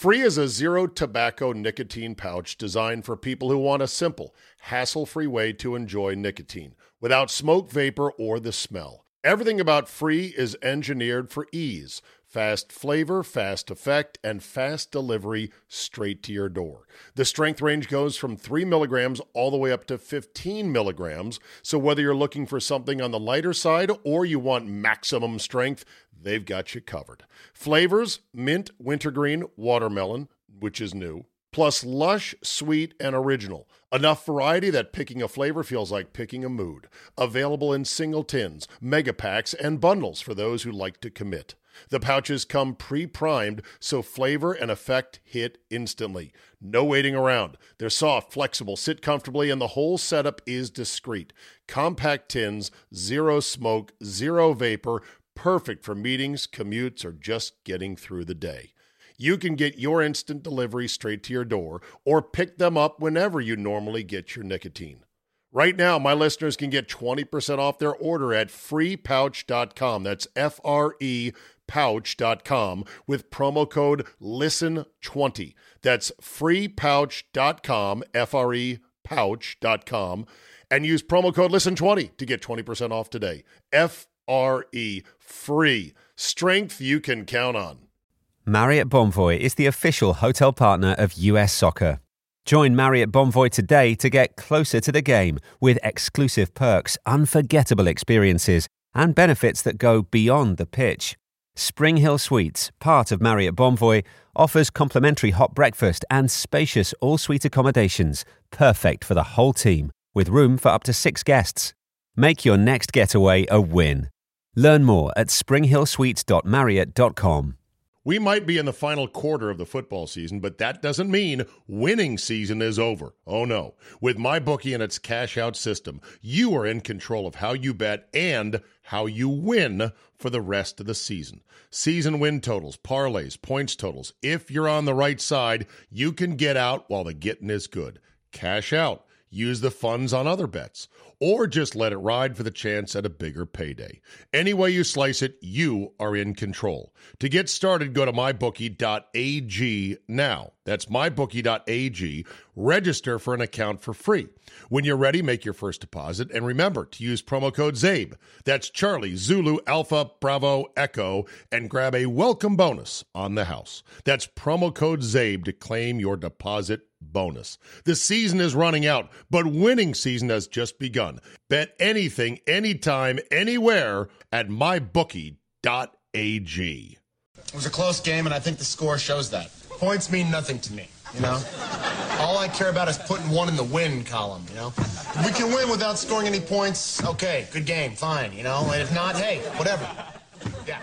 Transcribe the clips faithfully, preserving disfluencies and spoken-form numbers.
Free is a zero-tobacco nicotine pouch designed for people who want a simple, hassle-free way to enjoy nicotine without smoke, vapor, or the smell. Everything about Free is engineered for ease, fast flavor, fast effect, and fast delivery straight to your door. The strength range goes from three milligrams all the way up to fifteen milligrams, so whether you're looking for something on the lighter side or you want maximum strength, they've got you covered. Flavors: mint, wintergreen, watermelon, which is new, plus lush, sweet, and original. Enough variety that picking a flavor feels like picking a mood. Available in single tins, mega packs, and bundles for those who like to commit. The pouches come pre-primed, so flavor and effect hit instantly. No waiting around. They're soft, flexible, sit comfortably, and the whole setup is discreet. Compact tins, zero smoke, zero vapor, perfect for meetings, commutes, or just getting through the day. You can get your instant delivery straight to your door or pick them up whenever you normally get your nicotine. Right now, my listeners can get twenty percent off their order at free pouch dot com. That's F R E pouch dot com with promo code listen twenty. That's free pouch dot com, F R E pouch dot com, and use promo code listen twenty to get twenty percent off today. F R E, free. Strength you can count on. Marriott Bonvoy is the official hotel partner of U S Soccer. Join Marriott Bonvoy today to get closer to the game with exclusive perks, unforgettable experiences, and benefits that go beyond the pitch. Spring Hill Suites, part of Marriott Bonvoy, offers complimentary hot breakfast and spacious all-suite accommodations, perfect for the whole team, with room for up to six guests. Make your next getaway a win. Learn more at spring hill suites dot marriott dot com. We might be in the final quarter of the football season, but that doesn't mean winning season is over. Oh no. With MyBookie and its cash-out system, you are in control of how you bet and how you win for the rest of the season. Season win totals, parlays, points totals. If you're on the right side, you can get out while the getting is good. Cash out. Use the funds on other bets, or just let it ride for the chance at a bigger payday. Any way you slice it, you are in control. To get started, go to my bookie dot a g now. That's my bookie dot a g. Register for an account for free. When you're ready, make your first deposit, and remember to use promo code ZABE. That's Charlie, Zulu, Alpha, Bravo, Echo, and grab a welcome bonus on the house. That's promo code ZABE to claim your deposit bonus. The season is running out, but winning season has just begun. Bet anything, anytime, anywhere at my bookie dot a g. It was a close game, and I think the score shows that. Points mean nothing to me, you know? All I care about is putting one in the win column, you know? If we can win without scoring any points, okay, good game, fine, you know? And if not, hey, whatever. Yeah.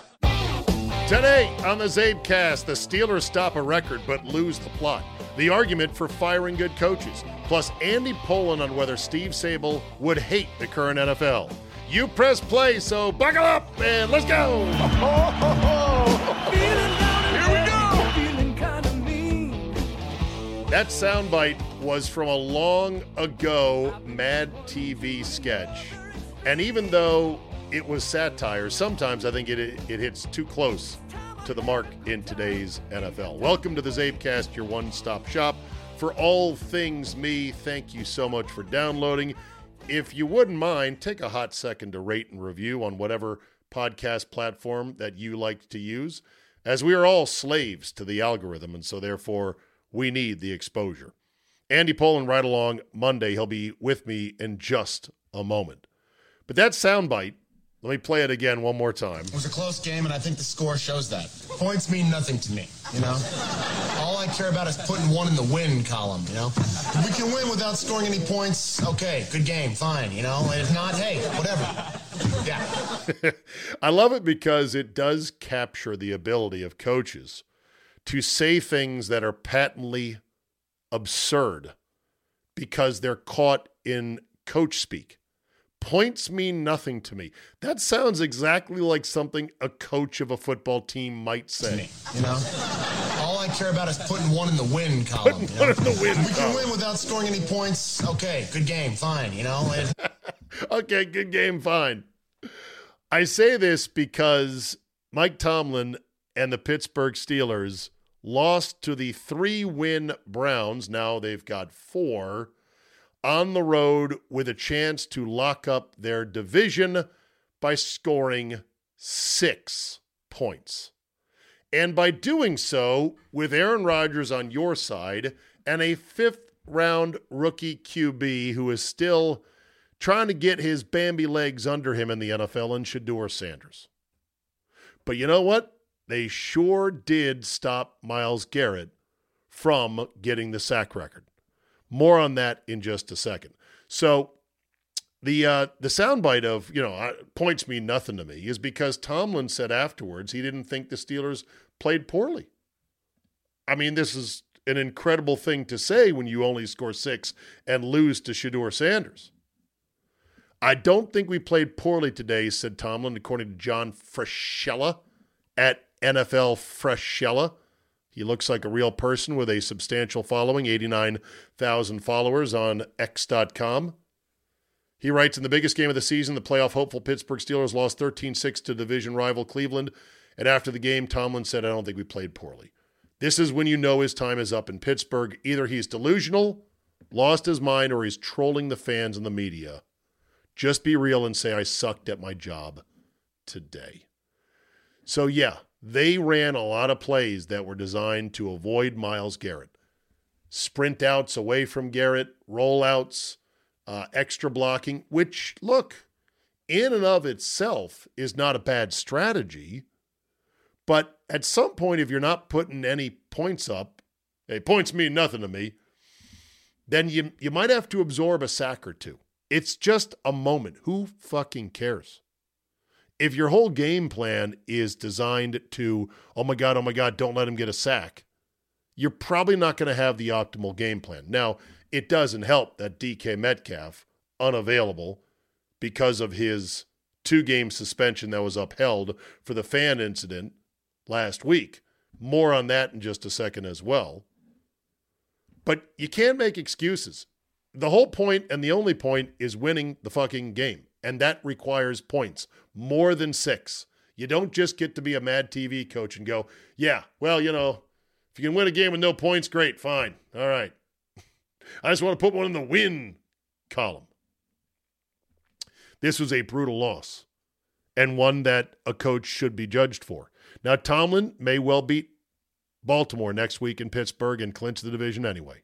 Today on the Zabecast, the Steelers stop a record but lose the plot. The argument for firing good coaches, plus Andy Pollin on whether Steve Sabol would hate the current N F L. You press play, so buckle up and let's go! Here we go! That soundbite was from a long ago Mad T V sketch. And even though it was satire, sometimes I think it, it hits too close to the mark in today's N F L. Welcome to the Zabecast, your one-stop shop for all things me. Thank you so much for downloading. If you wouldn't mind, take a hot second to rate and review on whatever podcast platform that you like to use, as we are all slaves to the algorithm, and so therefore we need the exposure. Andy Pollin right along Monday. He'll be with me in just a moment. But that soundbite, let me play it again one more time. It was a close game, and I think the score shows that. Points mean nothing to me, you know? All I care about is putting one in the win column, you know? If we can win without scoring any points, okay, good game, fine, you know? And if not, hey, whatever. Yeah. I love it because it does capture the ability of coaches to say things that are patently absurd because they're caught in coach speak. Points mean nothing to me. That sounds exactly like something a coach of a football team might say. You know, all I care about is putting one in the win column. Putting you one know? in the win we column. can win without scoring any points. Okay, good game, fine. You know. And- okay, good game, fine. I say this because Mike Tomlin and the Pittsburgh Steelers lost to the three-win Browns. Now they've got four on the road with a chance to lock up their division by scoring six points. And by doing so, with Aaron Rodgers on your side and a fifth-round rookie Q B who is still trying to get his Bambi legs under him in the N F L in Shedeur Sanders. But you know what? They sure did stop Myles Garrett from getting the sack record. More on that in just a second. So the uh, the soundbite of, you know, points mean nothing to me is because Tomlin said afterwards he didn't think the Steelers played poorly. I mean, this is an incredible thing to say when you only score six and lose to Shedeur Sanders. I don't think we played poorly today, said Tomlin, according to John Frashella at N F L Frashella. He looks like a real person with a substantial following, eighty-nine thousand followers on X dot com. He writes, in the biggest game of the season, the playoff hopeful Pittsburgh Steelers lost thirteen six to division rival Cleveland. And after the game, Tomlin said, I don't think we played poorly. This is when you know his time is up in Pittsburgh. Either he's delusional, lost his mind, or he's trolling the fans and the media. Just be real and say, I sucked at my job today. So, yeah, they ran a lot of plays that were designed to avoid Myles Garrett. Sprint outs away from Garrett, rollouts, uh, extra blocking, which, look, in and of itself is not a bad strategy. But at some point, if you're not putting any points up, hey, points mean nothing to me, then you you might have to absorb a sack or two. It's just a moment. Who fucking cares? If your whole game plan is designed to, oh my God, oh my God, don't let him get a sack, you're probably not going to have the optimal game plan. Now, it doesn't help that D K Metcalf, unavailable because of his two-game suspension that was upheld for the fan incident last week. More on that in just a second as well. But you can't make excuses. The whole point and the only point is winning the fucking game. And that requires points, more than six. You don't just get to be a Mad T V coach and go, yeah, well, you know, if you can win a game with no points, great, fine. All right. I just want to put one in the win column. This was a brutal loss and one that a coach should be judged for. Now, Tomlin may well beat Baltimore next week in Pittsburgh and clinch the division anyway.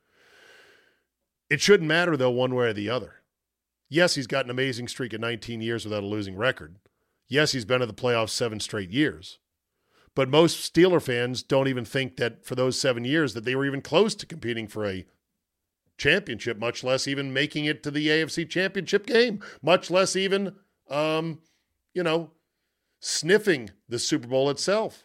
It shouldn't matter, though, one way or the other. Yes, he's got an amazing streak of nineteen years without a losing record. Yes, he's been to the playoffs seven straight years. But most Steeler fans don't even think that for those seven years that they were even close to competing for a championship, much less even making it to the A F C Championship game, much less even, um, you know, sniffing the Super Bowl itself.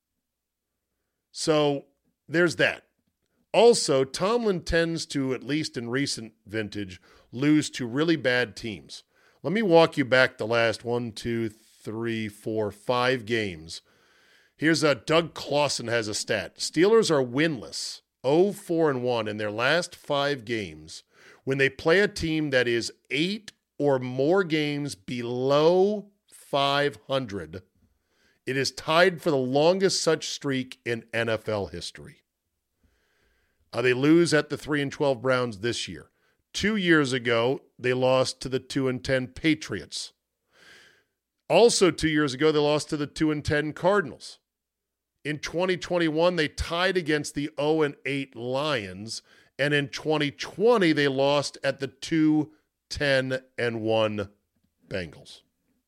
So there's that. Also, Tomlin tends to, at least in recent vintage, lose to really bad teams. Let me walk you back the last one, two, three, four, five games. Here's a Doug Clawson has a stat. Steelers are winless, oh four and one in their last five games when they play a team that is eight or more games below five hundred. It is tied for the longest such streak in N F L history. Uh, they lose at the three and twelve Browns this year. Two years ago, they lost to the two and ten Patriots. Also, two years ago, they lost to the two and ten Cardinals. In twenty twenty-one, they tied against the oh and eight Lions, and in twenty twenty, they lost at the two ten and one Bengals.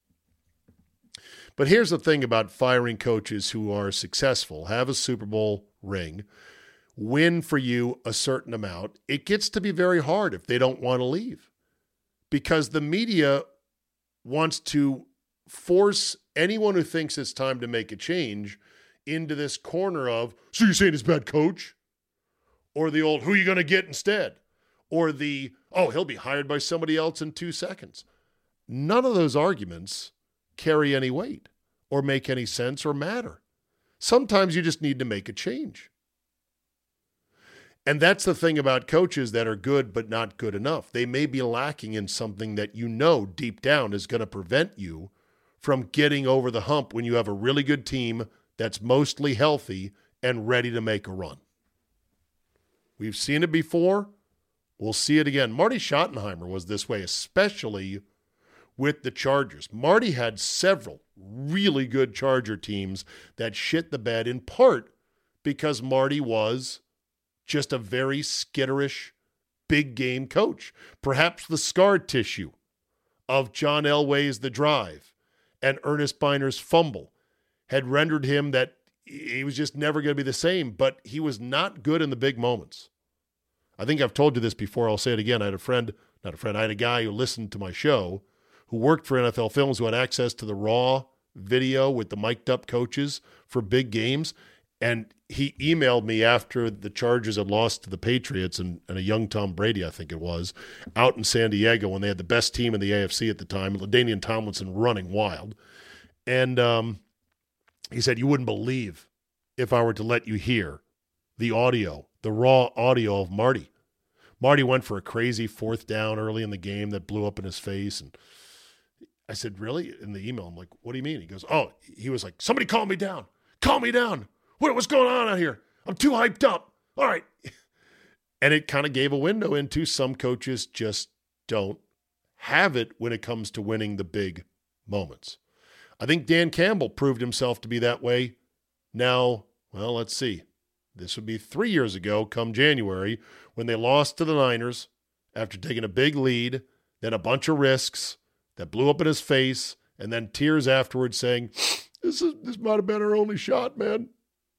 But here's the thing about firing coaches who are successful, have a Super Bowl ring, win for you a certain amount. It gets to be very hard if they don't want to leave, because the media wants to force anyone who thinks it's time to make a change into this corner of, so you're saying he's a bad coach? Or the old, who are you going to get instead? Or the, oh, he'll be hired by somebody else in two seconds. None of those arguments carry any weight or make any sense or matter. Sometimes you just need to make a change. And that's the thing about coaches that are good but not good enough. They may be lacking in something that you know deep down is going to prevent you from getting over the hump when you have a really good team that's mostly healthy and ready to make a run. We've seen it before. We'll see it again. Marty Schottenheimer was this way, especially with the Chargers. Marty had several really good Charger teams that shit the bed, in part because Marty was just a very skitterish, big game coach. Perhaps the scar tissue of John Elway's The Drive and Ernest Biner's fumble had rendered him that he was just never going to be the same, but he was not good in the big moments. I think I've told you this before. I'll say it again. I had a friend, not a friend, I had a guy who listened to my show who worked for N F L Films, who had access to the raw video with the mic'd up coaches for big games. And he emailed me after the Chargers had lost to the Patriots and, and a young Tom Brady, I think it was, out in San Diego when they had the best team in the A F C at the time, LaDainian Tomlinson running wild. And um, he said, you wouldn't believe if I were to let you hear the audio, the raw audio of Marty. Marty went for a crazy fourth down early in the game that blew up in his face. And I said, really? In the email, I'm like, what do you mean? He goes, oh, he was like, somebody calm me down. Calm me down. What, what's going on out here? I'm too hyped up. All right. And it kind of gave a window into some coaches just don't have it when it comes to winning the big moments. I think Dan Campbell proved himself to be that way. Now, well, let's see. This would be three years ago, come January, when they lost to the Niners after taking a big lead, then a bunch of risks that blew up in his face, and then tears afterwards saying, this is this might have been our only shot, man.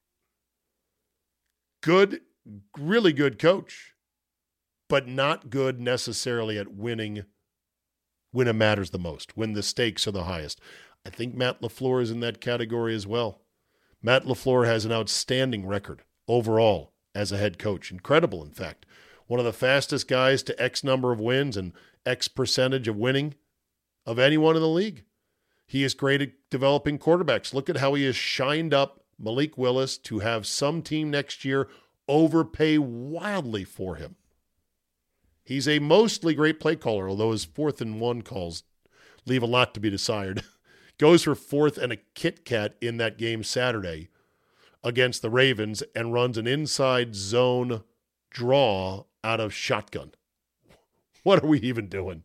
Good, really good coach, but not good necessarily at winning when it matters the most, when the stakes are the highest. I think Matt LaFleur is in that category as well. Matt LaFleur has an outstanding record overall as a head coach. Incredible, in fact. One of the fastest guys to X number of wins and X percentage of winning of anyone in the league. He is great at developing quarterbacks. Look at how he has shined up Malik Willis to have some team next year overpay wildly for him. He's a mostly great play caller, although his fourth and one calls leave a lot to be desired. Goes for fourth and a Kit Kat in that game Saturday against the Ravens and runs an inside zone draw out of shotgun. What are we even doing?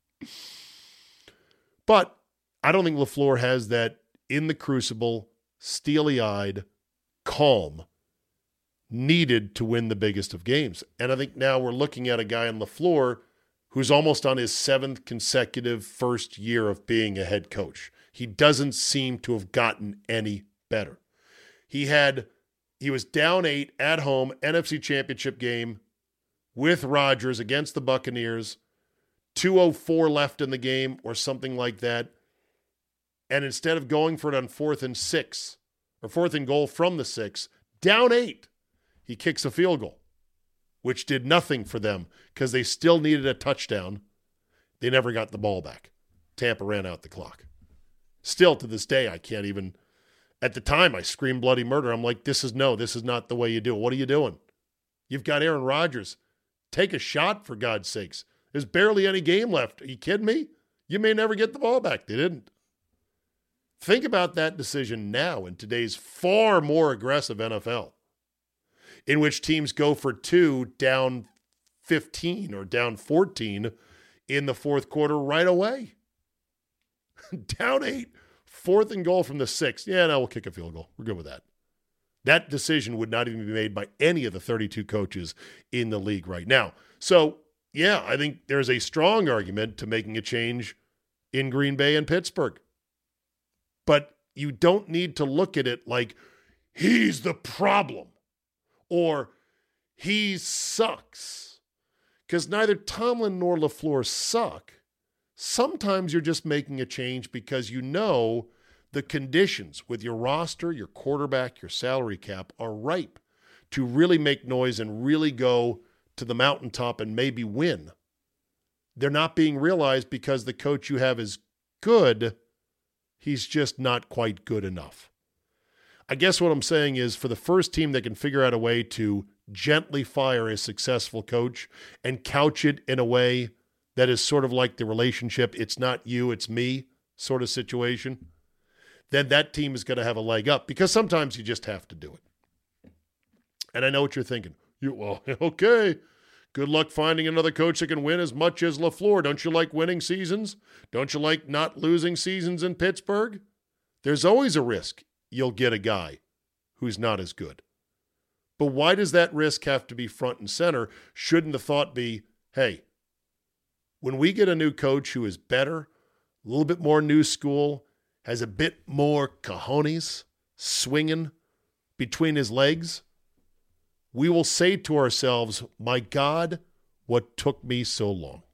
But I don't think LaFleur has that in the crucible, steely-eyed, calm needed to win the biggest of games. And I think now we're looking at a guy in LaFleur who's almost on his seventh consecutive first year of being a head coach. He doesn't seem to have gotten any better. He had, he was down eight at home, N F C Championship game with Rodgers against the Buccaneers, two oh four left in the game or something like that. And instead of going for it on fourth and six, or fourth and goal from the six, down eight, he kicks a field goal, which did nothing for them because they still needed a touchdown. They never got the ball back. Tampa ran out the clock. Still to this day, I can't even, at the time I screamed bloody murder. I'm like, this is no, this is not the way you do it. What are you doing? You've got Aaron Rodgers. Take a shot, for God's sakes. There's barely any game left. Are you kidding me? You may never get the ball back. They didn't. Think about that decision now in today's far more aggressive N F L, in which teams go for two down fifteen or down fourteen in the fourth quarter right away. Down eight, fourth and goal from the six. Yeah, no, we'll kick a field goal. We're good with that. That decision would not even be made by any of the thirty-two coaches in the league right now. So, yeah, I think there's a strong argument to making a change in Green Bay and Pittsburgh. But you don't need to look at it like he's the problem or he sucks. Because neither Tomlin nor LaFleur suck. Sometimes you're just making a change because you know the conditions with your roster, your quarterback, your salary cap are ripe to really make noise and really go to the mountaintop and maybe win. They're not being realized because the coach you have is good. He's just not quite good enough. I guess what I'm saying is for the first team that can figure out a way to gently fire a successful coach and couch it in a way that is sort of like the relationship, it's not you, it's me sort of situation, then that team is going to have a leg up because sometimes you just have to do it. And I know what you're thinking. You, well, okay. Good luck finding another coach that can win as much as LaFleur. Don't you like winning seasons? Don't you like not losing seasons in Pittsburgh? There's always a risk you'll get a guy who's not as good. But why does that risk have to be front and center? Shouldn't the thought be, hey, when we get a new coach who is better, a little bit more new school, has a bit more cojones swinging between his legs, we will say to ourselves, my God, what took me so long?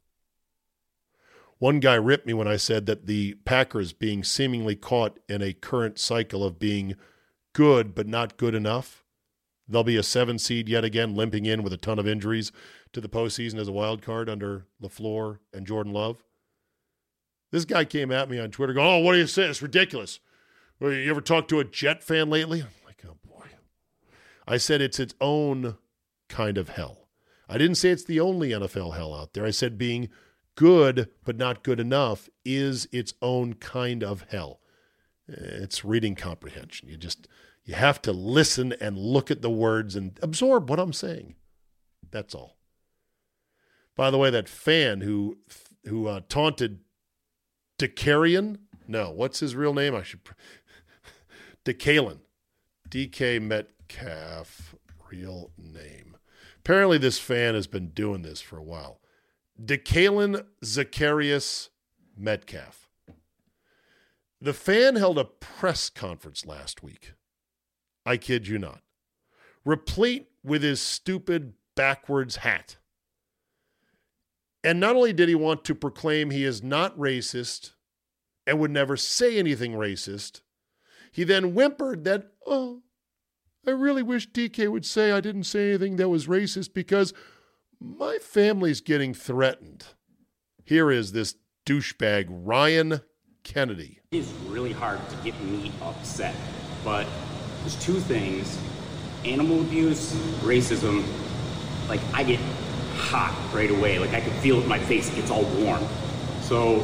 One guy ripped me when I said that the Packers being seemingly caught in a current cycle of being good but not good enough. They'll be a seven seed yet again, limping in with a ton of injuries to the postseason as a wild card under LaFleur and Jordan Love. This guy came at me on Twitter going, oh, what do you say? It's ridiculous. Well, you ever talk to a Jet fan lately? I'm like, oh, boy. I said it's its own kind of hell. I didn't say it's the only N F L hell out there. I said being good but not good enough is its own kind of hell. It's reading comprehension. You just, you have to listen and look at the words and absorb what I'm saying. That's all. By the way, that fan who who uh, taunted DeCarian, no, what's his real name? I should, DeCalen, D K Metcalf, real name. Apparently this fan has been doing this for a while. DeCalen Zacharias Metcalf. The fan held a press conference last week. I kid you not. Replete with his stupid backwards hat. And not only did he want to proclaim he is not racist and would never say anything racist, he then whimpered that, oh, I really wish D K would say I didn't say anything that was racist because my family's getting threatened. Here is this douchebag, Ryan Kennedy. It is really hard to get me upset, but there's two things. Animal abuse, racism, like I get hot right away. Like I can feel it in my face, it gets all warm. So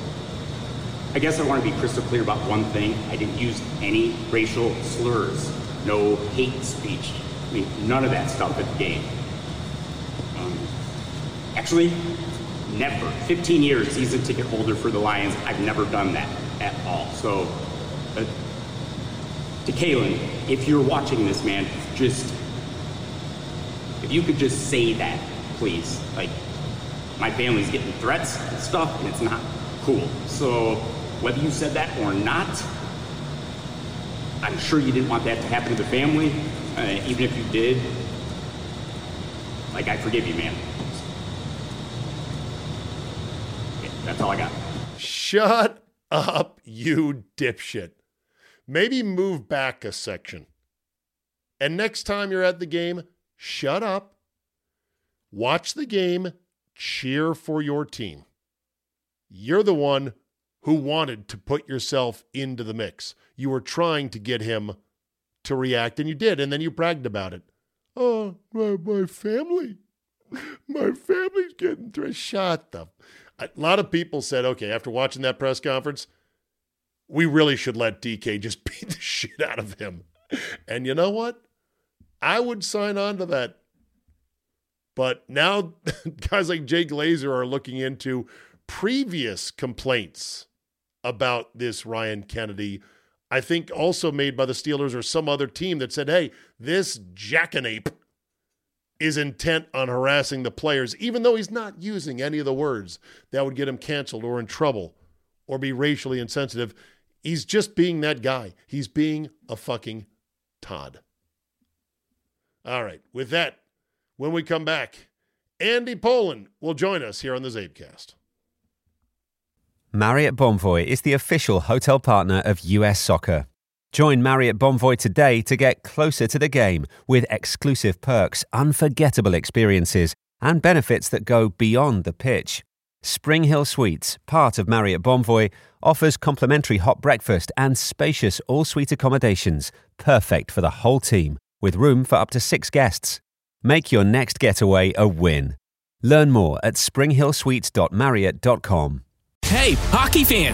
I guess I want to be crystal clear about one thing. I didn't use any racial slurs, no hate speech. I mean, none of that stuff at the game. Um, actually, never. fifteen years season ticket holder for the Lions. I've never done that at all. So, uh, DeCalen, if you're watching this, man, just, if you could just say that, please. Like, my family's getting threats and stuff, and it's not cool. So, whether you said that or not, I'm sure you didn't want that to happen to the family. Uh, even if you did, like, I forgive you, man. Okay, that's all I got. Shut up, you dipshit. Maybe move back a section. And next time you're at the game, shut up, watch the game, cheer for your team. You're the one who wanted to put yourself into the mix. You were trying to get him to react, and you did, and then you bragged about it. Oh, my, my family. My family's getting through. Shut up. A lot of people said, okay, after watching that press conference, we really should let D K just beat the shit out of him. And you know what? I would sign on to that. But now guys like Jay Glazer are looking into previous complaints about this Ryan Kennedy, I think also made by the Steelers or some other team that said, hey, this jackanape is intent on harassing the players, even though he's not using any of the words that would get him canceled or in trouble or be racially insensitive. He's just being that guy. He's being a fucking Todd. All right, with that, when we come back, Andy Pollin will join us here on the Zabecast. Marriott Bonvoy is the official hotel partner of U S Soccer. Join Marriott Bonvoy today to get closer to the game with exclusive perks, unforgettable experiences, and benefits that go beyond the pitch. Spring Hill Suites, part of Marriott Bonvoy, offers complimentary hot breakfast and spacious all-suite accommodations, perfect for the whole team, with room for up to six guests. Make your next getaway a win. Learn more at spring hill suites dot marriott dot com. Hey, hockey fans!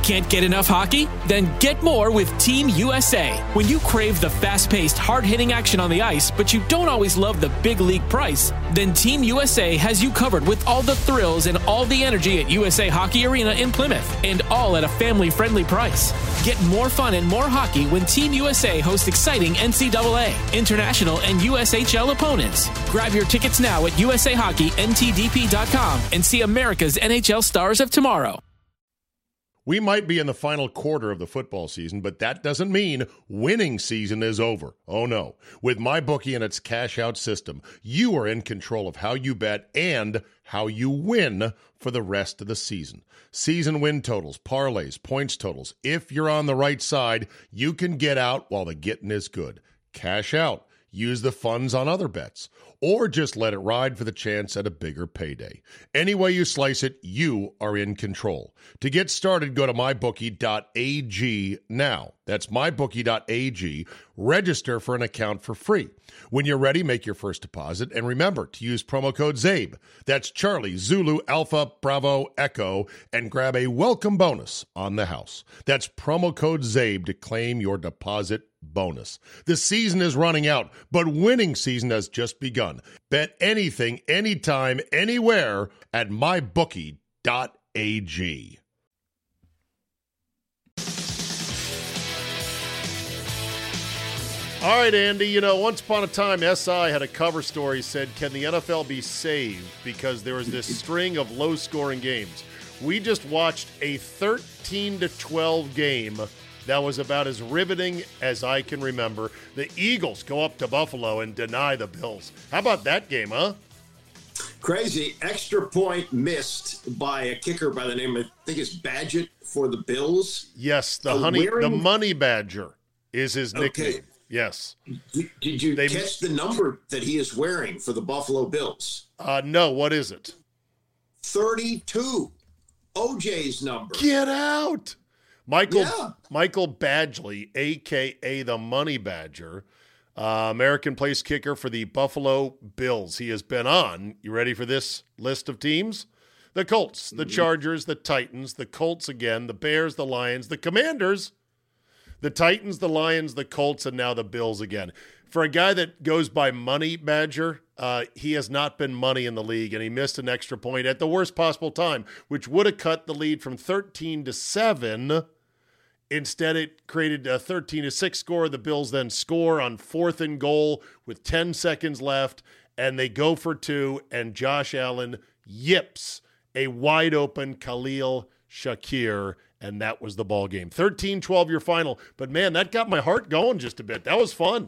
Can't get enough hockey? Then get more with Team U S A. When you crave the fast-paced, hard-hitting action on the ice, but you don't always love the big league price, then Team U S A has you covered with all the thrills and all the energy at U S A Hockey Arena in Plymouth, and all at a family-friendly price. Get more fun and more hockey when Team U S A hosts exciting N C double A, international, and U S H L opponents. Grab your tickets now at U S A Hockey N T D P dot com and see America's N H L stars of tomorrow. We might be in the final quarter of the football season, but that doesn't mean winning season is over. Oh, no. With MyBookie and its cash-out system, you are in control of how you bet and how you win for the rest of the season. Season win totals, parlays, points totals. If you're on the right side, you can get out while the getting is good. Cash out. Use the funds on other bets, or just let it ride for the chance at a bigger payday. Any way you slice it, you are in control. To get started, go to my bookie dot a g now. That's my bookie dot a g. Register for an account for free. When you're ready, make your first deposit, and remember to use promo code ZABE. That's Charlie, Zulu, Alpha, Bravo, Echo, and grab a welcome bonus on the house. That's promo code ZABE to claim your deposit bonus. The season is running out, but winning season has just begun. Bet anything, anytime, anywhere at my bookie dot a g. All right, Andy, you know, once upon a time, S I had a cover story said, can the N F L be saved because there was this string of low-scoring games? We just watched a thirteen to twelve game that was about as riveting as I can remember. The Eagles go up to Buffalo and deny the Bills. How about that game, huh? Crazy. Extra point missed by a kicker by the name of, I think it's Badgett for the Bills. Yes, the uh, honey, wearing... the Money Badger is his nickname. Okay. Yes. Did, did you they... catch the number that he is wearing for the Buffalo Bills? Uh, no, what is it? thirty-two. O J's number. Get out. Michael yeah. Michael Badgley, a k a the Money Badger, uh, American place kicker for the Buffalo Bills. He has been on, you ready for this list of teams? The Colts, the Chargers, the Titans, the Colts again, the Bears, the Lions, the Commanders, the Titans, the Lions, the Colts, and now the Bills again. For a guy that goes by Money Badger, uh, he has not been money in the league, and he missed an extra point at the worst possible time, which would have cut the lead from thirteen to seven. Instead, it created a thirteen to six score. The Bills then score on fourth and goal with ten seconds left, and they go for two, and Josh Allen yips a wide-open Khalil Shakir, and that was the ball game. thirteen twelve your final, but man, that got my heart going just a bit. That was fun.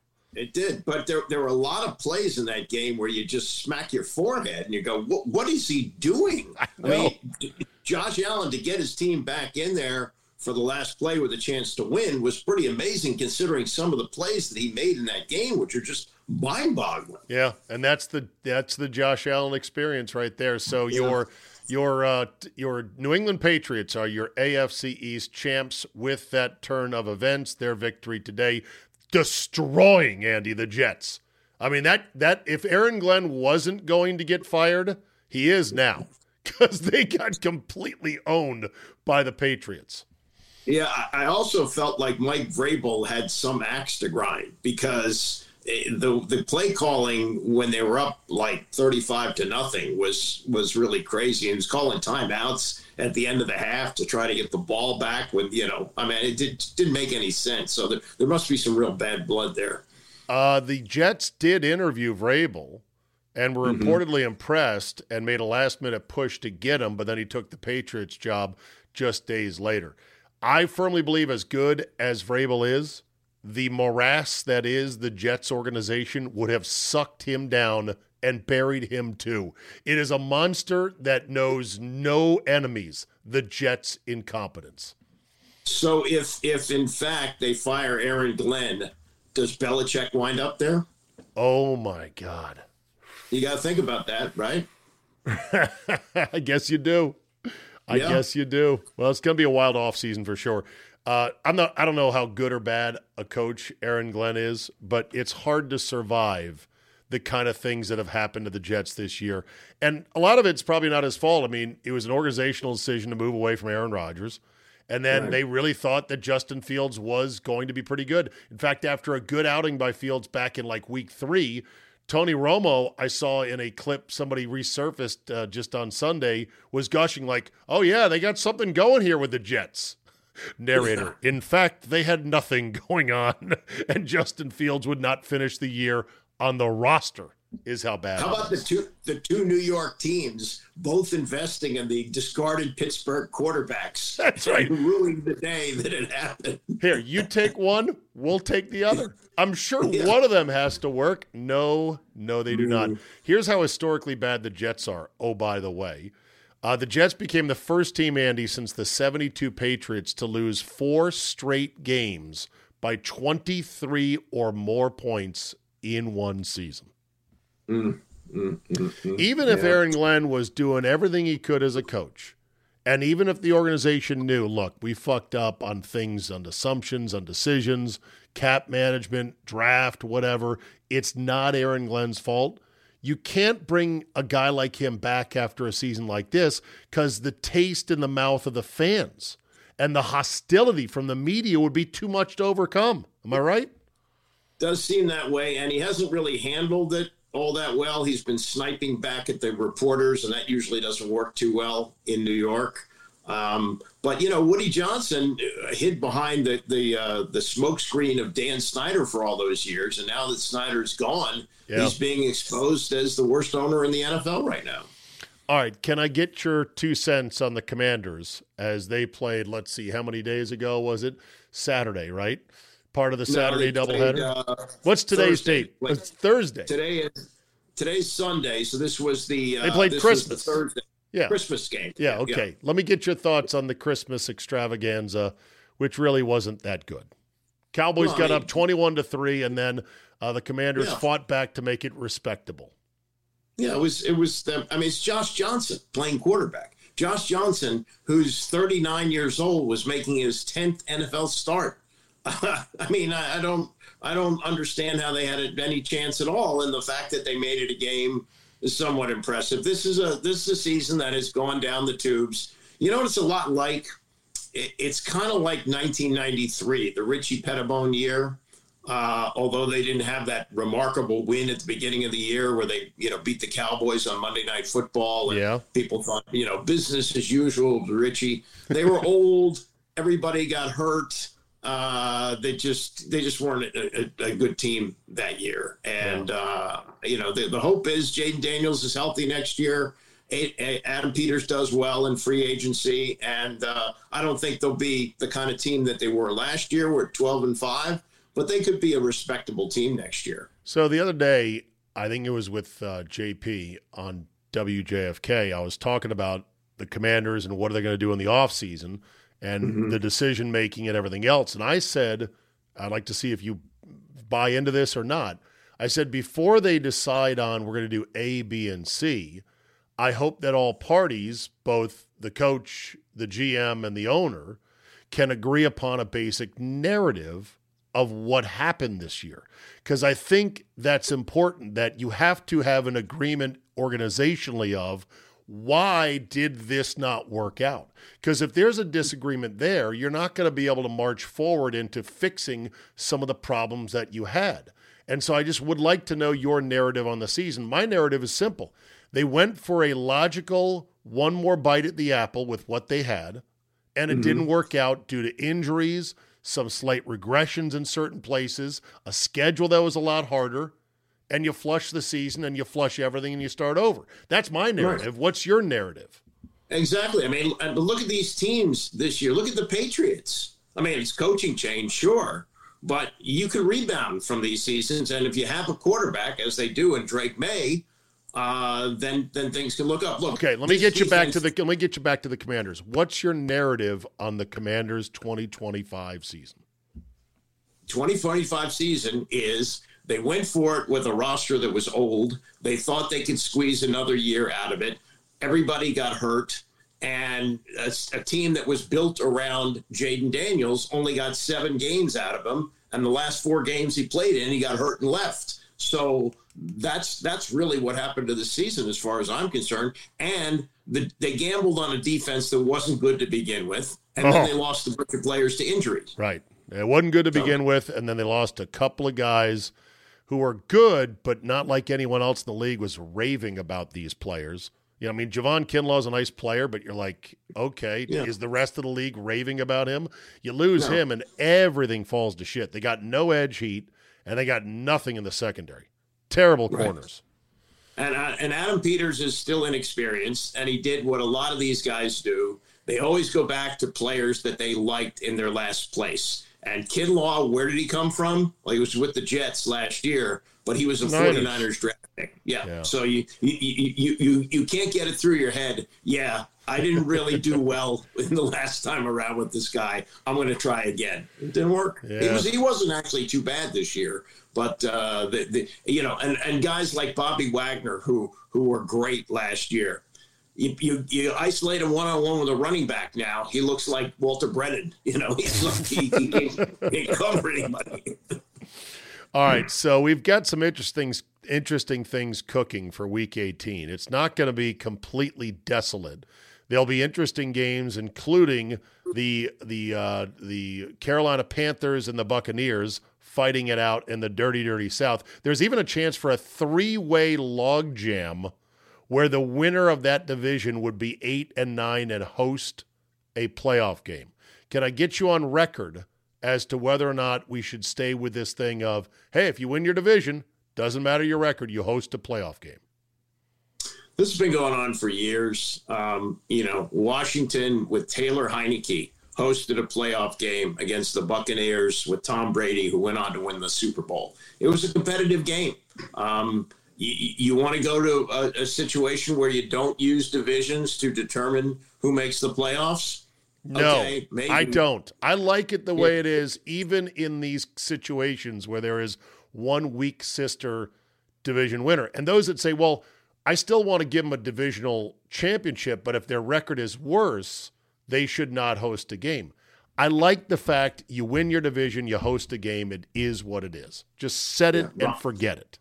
It did, but there there were a lot of plays in that game where you just smack your forehead and you go, what, what is he doing? I, I mean, Josh Allen, to get his team back in there for the last play with a chance to win was pretty amazing considering some of the plays that he made in that game, which are just mind-boggling. Yeah, and that's the that's the Josh Allen experience right there. So yeah. your your uh, your New England Patriots are your A F C East champs with that turn of events, their victory today, destroying, Andy, the Jets. I mean, that that if Aaron Glenn wasn't going to get fired, he is now because they got completely owned by the Patriots. Yeah, I also felt like Mike Vrabel had some axe to grind because the the play calling when they were up like thirty-five to nothing was was really crazy. He was calling timeouts at the end of the half to try to get the ball back when, you know, I mean, it did, didn't make any sense. So there, there must be some real bad blood there. Uh, the Jets did interview Vrabel and were mm-hmm. reportedly impressed and made a last-minute push to get him, but then he took the Patriots job just days later. I firmly believe as good as Vrabel is, the morass that is the Jets organization would have sucked him down and buried him too. It is a monster that knows no enemies, the Jets' incompetence. So if, if in fact they fire Aaron Glenn, does Belichick wind up there? Oh, my God. You got to think about that, right? I guess you do. I yeah. guess you do. Well, it's going to be a wild offseason for sure. Uh, I'm not. I don't know how good or bad a coach Aaron Glenn is, but it's hard to survive the kind of things that have happened to the Jets this year. And a lot of it's probably not his fault. I mean, it was an organizational decision to move away from Aaron Rodgers. And then Right. they really thought that Justin Fields was going to be pretty good. In fact, after a good outing by Fields back in like week three, Tony Romo, I saw in a clip somebody resurfaced uh, just on Sunday, was gushing like, oh, yeah, they got something going here with the Jets. Narrator, in fact, they had nothing going on, and Justin Fields would not finish the year on the roster, is how bad How it about the is. two the two New York teams both investing in the discarded Pittsburgh quarterbacks? That's right. And ruining the day that it happened. Here, you take one, we'll take the other. I'm sure Yeah. one of them has to work. No, no, they do not. Here's how historically bad the Jets are. Oh, by the way, uh, the Jets became the first team, Andy, since the seventy-two Patriots to lose four straight games by twenty-three or more points in one season. Mm, mm, mm, mm. Even if Yeah. Aaron Glenn was doing everything he could as a coach, and even if the organization knew, look, we fucked up on things, on assumptions, on decisions, cap management, draft, whatever, it's not Aaron Glenn's fault. You can't bring a guy like him back after a season like this because the taste in the mouth of the fans and the hostility from the media would be too much to overcome. Am I right? Does seem that way, and he hasn't really handled it all that well. He's been sniping back at the reporters, and that usually doesn't work too well in New York. Um, but, you know, Woody Johnson hid behind the the, uh, the smokescreen of Dan Snyder for all those years, and now that Snyder's gone, Yeah. he's being exposed as the worst owner in the N F L right now. All right, can I get your two cents on the Commanders as they played, let's see, how many days ago was it? Saturday, right? Part of the Saturday No, they played, doubleheader? uh, What's today's Thursday. date? Like, It's Thursday. Today is today's Sunday, so this was the uh, They played this Christmas. was the Thursday Yeah. Christmas game. Yeah, okay. Let me get your thoughts on the Christmas extravaganza, which really wasn't that good. Cowboys Well, I got mean- up twenty-one to three, and then uh, the Commanders Yeah. fought back to make it respectable. Yeah, it was it was the, I mean, it's Josh Johnson playing quarterback. Josh Johnson, who's thirty-nine years old, was making his tenth N F L start. I mean, I, I don't I don't understand how they had any chance at all, and the fact that they made it a game is somewhat impressive. This is a this is a season that has gone down the tubes. You know what it's a lot like? It, it's kind of like nineteen ninety-three, the Richie Pettibone year. Uh, although they didn't have that remarkable win at the beginning of the year where they, you know, beat the Cowboys on Monday Night Football, and Yeah. people thought, you know, business as usual with Richie. They were old. Everybody got hurt. Uh, they just they just weren't a, a, a good team that year. And uh, you know, the, the hope is Jaden Daniels is healthy next year. A, A, Adam Peters does well in free agency, and uh, I don't think they'll be the kind of team that they were last year. We're twelve and five. But they could be a respectable team next year. So the other day, I think it was with uh, J P on W J F K, I was talking about the Commanders and what are they going to do in the offseason and Mm-hmm. the decision-making and everything else. And I said, I'd like to see if you buy into this or not. I said, before they decide on we're going to do A, B, and C, I hope that all parties, both the coach, the G M, and the owner, can agree upon a basic narrative of what happened this year. Because I think that's important, that you have to have an agreement organizationally of why did this not work out? Because if there's a disagreement there, you're not going to be able to march forward into fixing some of the problems that you had. And so I just would like to know your narrative on the season. My narrative is simple. They went for a logical one more bite at the apple with what they had, and it mm-hmm. didn't work out due to injuries, some slight regressions in certain places, a schedule that was a lot harder, and you flush the season and you flush everything and you start over. That's my narrative. Right. What's your narrative? Exactly. I mean, look at these teams this year. Look at the Patriots. I mean, it's coaching change, sure, but you can rebound from these seasons. And if you have a quarterback, as they do in Drake May, uh, then then things can look up. Look, okay, let me get you back to the let me get you back to the Commanders. What's your narrative on the Commanders' twenty twenty-five season? twenty twenty-five season is they went for it with a roster that was old. They thought they could squeeze another year out of it. Everybody got hurt, and a, a team that was built around Jaden Daniels only got seven games out of him, and the last four games he played in, he got hurt and left. So that's that's really what happened to the season as far as I'm concerned. And the, they gambled on a defense that wasn't good to begin with, and oh. then they lost a bunch of players to injuries. Right. It wasn't good to begin so, with, and then they lost a couple of guys who were good, but not like anyone else in the league was raving about these players. You know, I mean, Javon Kinlaw's a nice player, but you're like, okay, yeah. is the rest of the league raving about him? You lose no. him, and everything falls to shit. They got no edge heat, and they got nothing in the secondary. Terrible corners. Right. And uh, and Adam Peters is still inexperienced, and he did what a lot of these guys do. They always go back to players that they liked in their last place. And Kinlaw, where did he come from? Well, he was with the Jets last year, but he was a Niners. forty-niners draft pick. Yeah. yeah. So you you, you you you can't get it through your head. Yeah, I didn't really do well in the last time around with this guy. I'm going to try again. It didn't work. Yeah. He was he wasn't actually too bad this year, but uh, the, the you know, and, and guys like Bobby Wagner who who were great last year. You, you you isolate him one-on-one with a running back now, he looks like Walter Brennan. You know, he's like he, he, can't, he can't cover anybody. All right, so we've got some interesting, interesting things cooking for Week eighteen. It's not going to be completely desolate. There'll be interesting games, including the the uh, the Carolina Panthers and the Buccaneers fighting it out in the dirty, dirty South. There's even a chance for a three-way logjam where the winner of that division would be eight and nine and host a playoff game. Can I get you on record as to whether or not we should stay with this thing of, hey, if you win your division, doesn't matter your record, you host a playoff game? This has been going on for years. Um, you know, Washington with Taylor Heineke hosted a playoff game against the Buccaneers with Tom Brady, who went on to win the Super Bowl. It was a competitive game. Um, You, you want to go to a, a situation where you don't use divisions to determine who makes the playoffs? No, okay, maybe. I don't. I like it the way it is, even in these situations where there is one weak sister division winner. And those that say, well, I still want to give them a divisional championship, but if their record is worse, they should not host a game. I like the fact you win your division, you host a game. It is what it is. Just set it yeah, and forget it.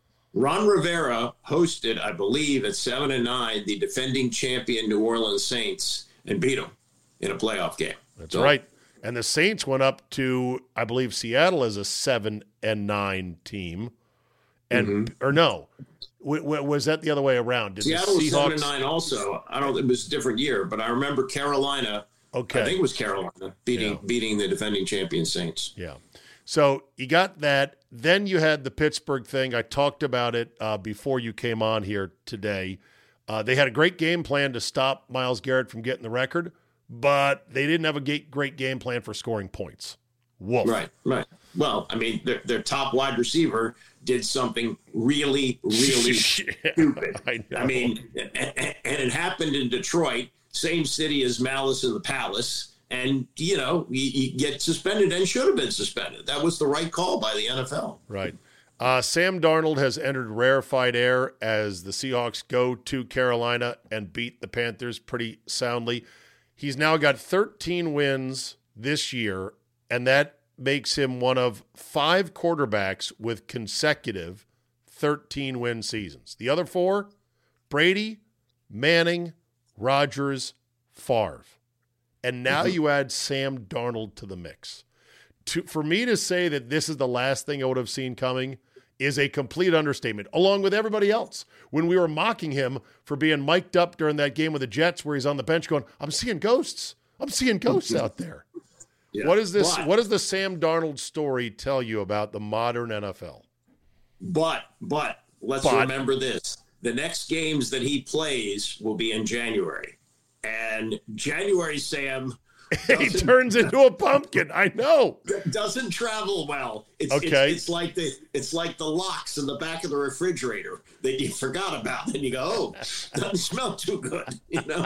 Ron Rivera hosted, I believe, at seven and nine, the defending champion New Orleans Saints and beat them in a playoff game. That's so, right. And the Saints went up to, I believe, Seattle as a seven and nine team, and mm-hmm. or no, w- w- was that the other way around? Did Seattle the was seven and nine also. I don't. It was a different year, but I remember Carolina. Okay, I think it was Carolina beating yeah. beating the defending champion Saints. Yeah. So you got that. Then you had the Pittsburgh thing. I talked about it uh, before you came on here today. Uh, they had a great game plan to stop Myles Garrett from getting the record, but they didn't have a great game plan for scoring points. Woof. Right, right. Well, I mean, their, their top wide receiver did something really, really stupid. I, I mean, and it happened in Detroit, same city as Malice in the Palace. And, you know, you, you get suspended and should have been suspended. That was the right call by the N F L. Right. Uh, Sam Darnold has entered rarefied air as the Seahawks go to Carolina and beat the Panthers pretty soundly. He's now got thirteen wins this year, and that makes him one of five quarterbacks with consecutive thirteen-win seasons. The other four, Brady, Manning, Rodgers, Favre. And now mm-hmm. you add Sam Darnold to the mix. To, for me to say that this is the last thing I would have seen coming is a complete understatement, along with everybody else. When we were mocking him for being mic'd up during that game with the Jets where he's on the bench going, I'm seeing ghosts. I'm seeing ghosts out there. Yeah. What is this? But, what does the Sam Darnold story tell you about the modern N F L? But, but, let's but, remember this. The next games that he plays will be in January. And January, Sam, he turns into a pumpkin. I know. Doesn't travel well. It's, okay. It's, it's like the it's like the locks in the back of the refrigerator that you forgot about, and you go, "Oh, doesn't smell too good." You know.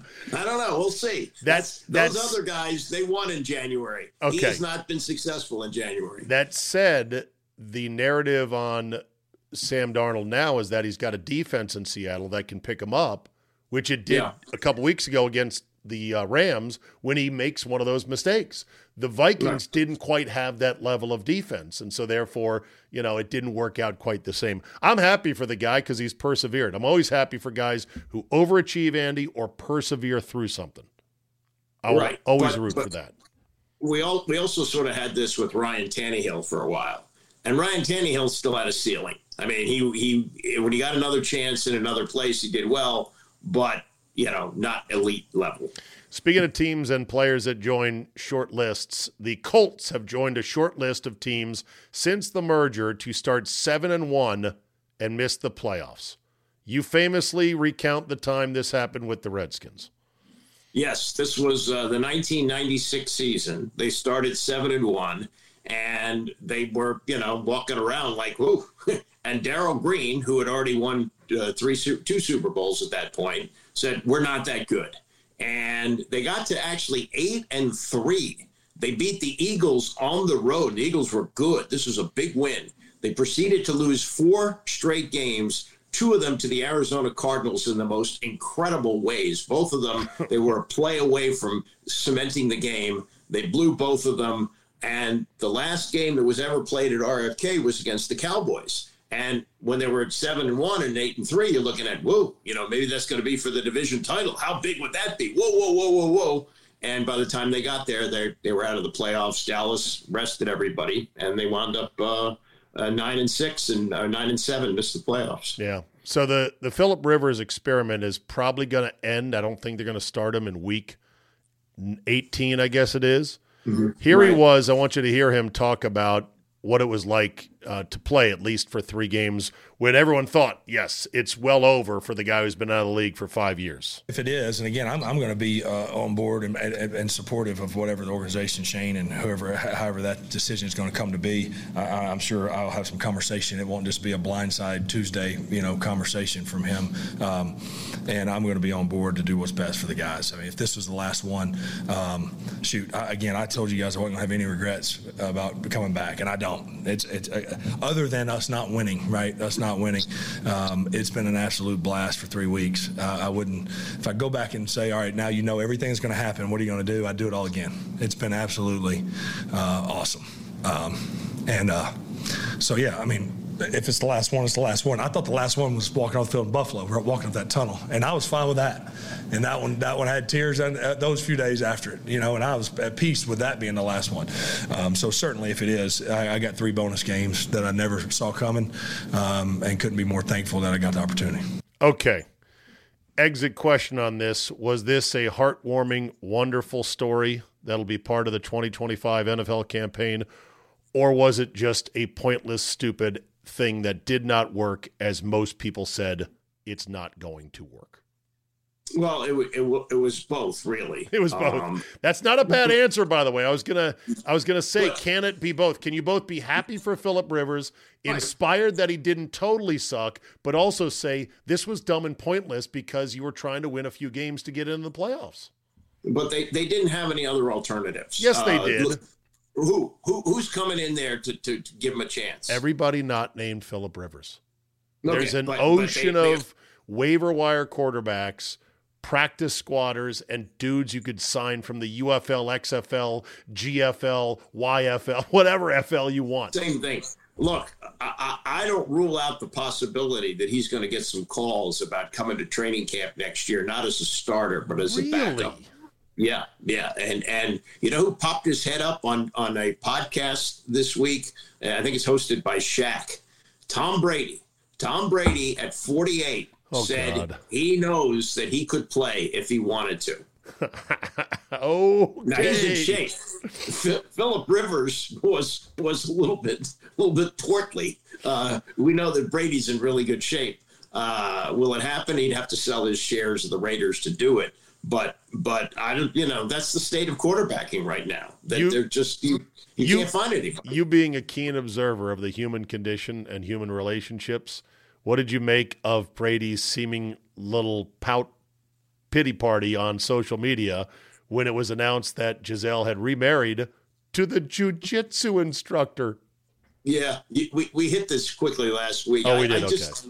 I don't know. We'll see. That's, that's that's those other guys. They won in January. Okay. He has not been successful in January. That said, the narrative on Sam Darnold now is that he's got a defense in Seattle that can pick him up, which it did yeah. a couple weeks ago against the uh, Rams when he makes one of those mistakes. The Vikings right. didn't quite have that level of defense, and so therefore, you know, it didn't work out quite the same. I'm happy for the guy because he's persevered. I'm always happy for guys who overachieve, Andy, or persevere through something. I'll right. always but, root but for that. We all we also sort of had this with Ryan Tannehill for a while, and Ryan Tannehill still had a ceiling. I mean, he he when he got another chance in another place, he did well, but you know, not elite level. Speaking of teams and players that join short lists, the Colts have joined a short list of teams since the merger to start seven and one and miss the playoffs. You famously recount the time this happened with the Redskins. Yes, this was uh, the nineteen ninety-six season. They started seven and one, and they were, you know, walking around like, whoa. And Darryl Green, who had already won uh, three, two Super Bowls at that point, said, we're not that good. And they got to actually eight and three. They beat the Eagles on the road. The Eagles were good. This was a big win. They proceeded to lose four straight games, two of them to the Arizona Cardinals in the most incredible ways. Both of them, they were a play away from cementing the game. They blew both of them. And the last game that was ever played at R F K was against the Cowboys. And when they were at seven and one and eight and three, you're looking at, whoa, you know, maybe that's going to be for the division title. How big would that be? Whoa, whoa, whoa, whoa, whoa. And by the time they got there, they they were out of the playoffs. Dallas rested everybody, and they wound up uh, uh, nine and six and uh, nine and seven, missed the playoffs. Yeah. So the the Phillip Rivers experiment is probably going to end. I don't think they're going to start him in week eighteen, I guess it is. Mm-hmm. Here right. he was. I want you to hear him talk about what it was like uh, to play at least for three games when everyone thought, yes, it's well over for the guy who's been out of the league for five years. If it is, and again, I'm, I'm going to be uh, on board and, and, and supportive of whatever the organization, Shane, and whoever, however that decision is going to come to be. I, I'm sure I'll have some conversation. It won't just be a blindside Tuesday, you know, conversation from him. Um, and I'm going to be on board to do what's best for the guys. I mean, if this was the last one, um, shoot, I, again, I told you guys I wasn't going to have any regrets about coming back, and I don't. It's, it's uh, other than us not winning, right? Us not winning. Um, it's been an absolute blast for three weeks. Uh, I wouldn't, if I go back and say, all right, now you know everything's going to happen, what are you going to do? I'd do it all again. It's been absolutely uh, awesome. Um, and uh, so, yeah, I mean, if it's the last one, it's the last one. I thought the last one was walking off the field in Buffalo. We're walking up that tunnel, and I was fine with that. And that one, that one had tears and uh, those few days after it, you know. And I was at peace with that being the last one. Um, so certainly, if it is, I, I got three bonus games that I never saw coming, um, and couldn't be more thankful that I got the opportunity. Okay. Exit question on this: was this a heartwarming, wonderful story that'll be part of the twenty twenty-five N F L campaign, or was it just a pointless, stupid thing that did not work, as most people said it's not going to work? Well, it it, it was both, really. It was both. Um, That's not a bad answer, by the way. I was gonna I was gonna say, but, can it be both? Can you both be happy for Phillip Rivers, inspired that he didn't totally suck, but also say this was dumb and pointless because you were trying to win a few games to get into the playoffs? But they, they didn't have any other alternatives. Yes, they uh, did. Look, who who who's coming in there to, to, to give him a chance? Everybody not named Phillip Rivers. Okay, There's an but, ocean but they, of they, waiver wire quarterbacks, practice squatters, and dudes you could sign from the U F L, X F L, G F L, Y F L, whatever F L you want. Same thing. Look, I, I, I don't rule out the possibility that he's going to get some calls about coming to training camp next year, not as a starter, but as really? a backup. Yeah, yeah. And, and you know who popped his head up on, on a podcast this week? I think it's hosted by Shaq. Tom Brady. Tom Brady at forty-eight oh, said God. he knows that he could play if he wanted to. Oh, now he's in shape. Phillip Rivers was was a little bit a little bit portly. Uh, we know that Brady's in really good shape. Uh, will it happen? He'd have to sell his shares of the Raiders to do it. But but I don't. You know, that's the state of quarterbacking right now. That you, they're just you. You, you can't find anybody. You being a keen observer of the human condition and human relationships, what did you make of Brady's seeming little pout pity party on social media when it was announced that Giselle had remarried to the jiu-jitsu instructor? Yeah, we, we hit this quickly last week. Oh, we did, I, I just, okay.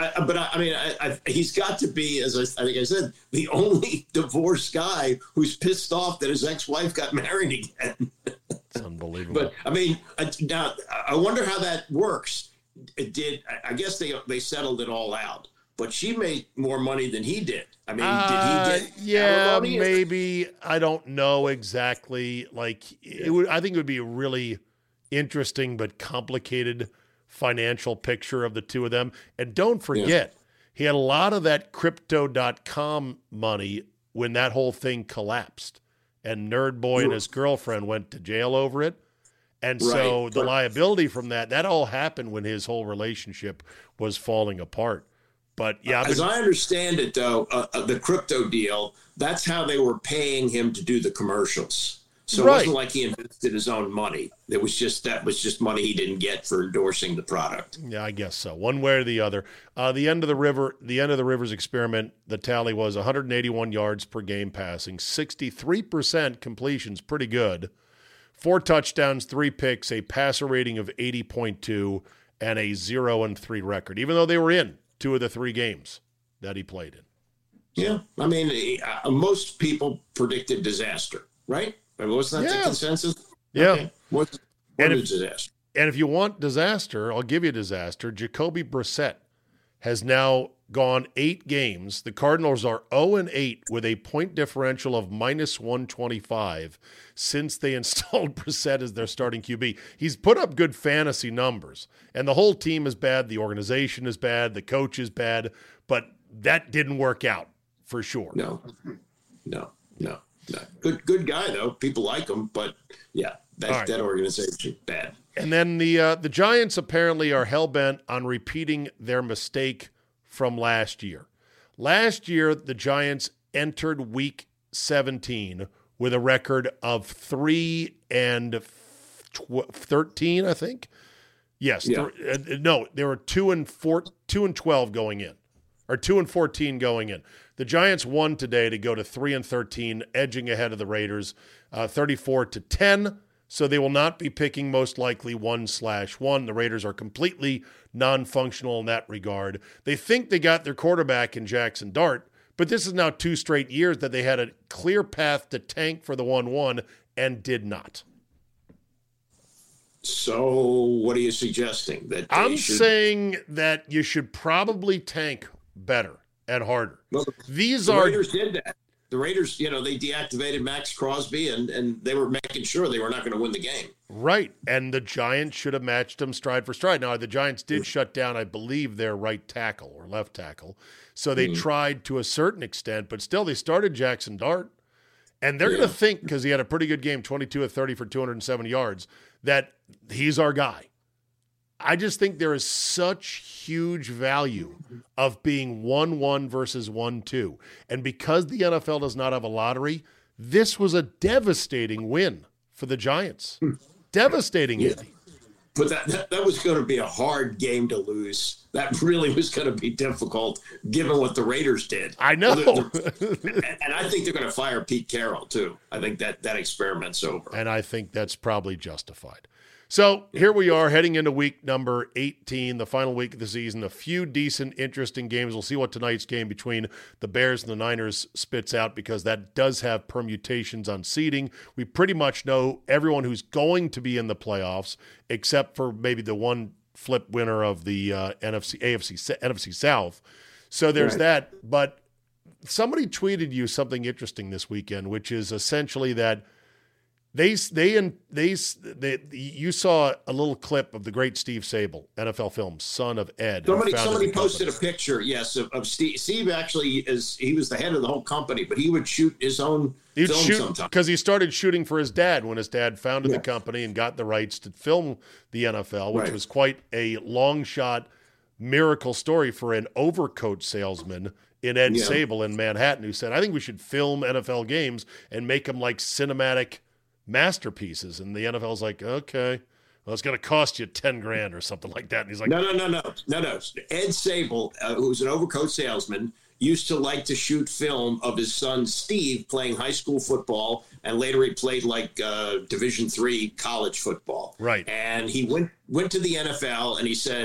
I, but I, I mean, I, I, he's got to be, as I, I think I said, the only divorced guy who's pissed off that his ex-wife got married again. It's unbelievable. But I mean, I, now I wonder how that works. It did. I guess they they settled it all out. But she made more money than he did. I mean, uh, did he get yeah, alimony? maybe. I don't know exactly. Like, yeah. it would. I think it would be a really interesting but complicated financial picture of the two of them. And don't forget, yeah. he had a lot of that crypto dot com money when that whole thing collapsed. And Nerd Boy and his girlfriend went to jail over it. And so right. the liability from that, that all happened when his whole relationship was falling apart. But yeah, as I understand it, though, uh, uh, the crypto deal, that's how they were paying him to do the commercials. So right. it wasn't like he invested his own money. It was just that was just money he didn't get for endorsing the product. Yeah, I guess so. One way or the other. Uh, the end of the river, the end of the Rivers experiment, the tally was one hundred eighty-one yards per game passing, sixty-three percent completions, pretty good. Four touchdowns, three picks, a passer rating of eighty point two, and a zero and three record, even though they were in two of the three games that he played in. Yeah, I mean, uh, most people predicted disaster, right? I mean, wasn't that yeah. the consensus? Yeah. Okay. What, what and is if, disaster? And if you want disaster, I'll give you disaster. Jacoby Brissett has now gone eight games. The Cardinals are oh and eight with a point differential of minus one twenty-five since they installed Brissett as their starting Q B. He's put up good fantasy numbers, and the whole team is bad. The organization is bad. The coach is bad, but that didn't work out for sure. No, no, no, no. Good, good guy though. People like him, but yeah, that right. that organization bad. And then the uh, the Giants apparently are hell-bent on repeating their mistake from last year. Last year, the Giants entered Week seventeen with a record of three and thirteen, I think. Yes, yeah. th- uh, no, they were two and four, two and twelve going in, or two and fourteen going in. The Giants won today to go to three and thirteen, edging ahead of the Raiders, uh, thirty-four to ten. So they will not be picking most likely one slash one. The Raiders are completely non-functional in that regard. They think they got their quarterback in Jackson Dart, but this is now two straight years that they had a clear path to tank for the one one and did not. So what are you suggesting? That I'm should... saying that you should probably tank better and harder. Well, These the are Raiders did that. The Raiders, you know, they deactivated Max Crosby, and, and they were making sure they were not going to win the game. Right, and the Giants should have matched them stride for stride. Now, the Giants did shut down, I believe, their right tackle or left tackle. So they mm-hmm. tried to a certain extent, but still they started Jackson Dart. And they're yeah. going to think, because he had a pretty good game, twenty-two of thirty for two hundred seven yards, that he's our guy. I just think there is such huge value of being one one versus one two. And because the N F L does not have a lottery, this was a devastating win for the Giants. Devastating, yeah. Andy. But that, that, that was going to be a hard game to lose. That really was going to be difficult given what the Raiders did. I know. They're, they're, and I think they're going to fire Pete Carroll, too. I think that, that experiment's over. And I think that's probably justified. So here we are heading into week number eighteen, the final week of the season. A few decent, interesting games. We'll see what tonight's game between the Bears and the Niners spits out, because that does have permutations on seeding. We pretty much know everyone who's going to be in the playoffs, except for maybe the one flip winner of the uh, N F C, A F C, N F C South. So there's right. that. But somebody tweeted you something interesting this weekend, which is essentially that They they and they, they you saw a little clip of the great Steve Sable, N F L Films, son of Ed. Somebody somebody posted company. a picture, yes, of, of Steve. Steve actually is he was the head of the whole company, but he would shoot his own He'd film shoot, sometimes because he started shooting for his dad when his dad founded yeah. the company and got the rights to film the N F L, which right. was quite a long shot miracle story for an overcoat salesman in Ed yeah. Sable in Manhattan, who said, "I think we should film N F L games and make them like cinematic masterpieces." And the N F L's like, okay, well, it's going to cost you ten grand or something like that. And he's like, no, no, no, no, no, no. Ed Sable, uh, who's an overcoat salesman, used to like to shoot film of his son Steve playing high school football, and later he played like uh, Division three college football. Right. And he went went to the N F L, and he said,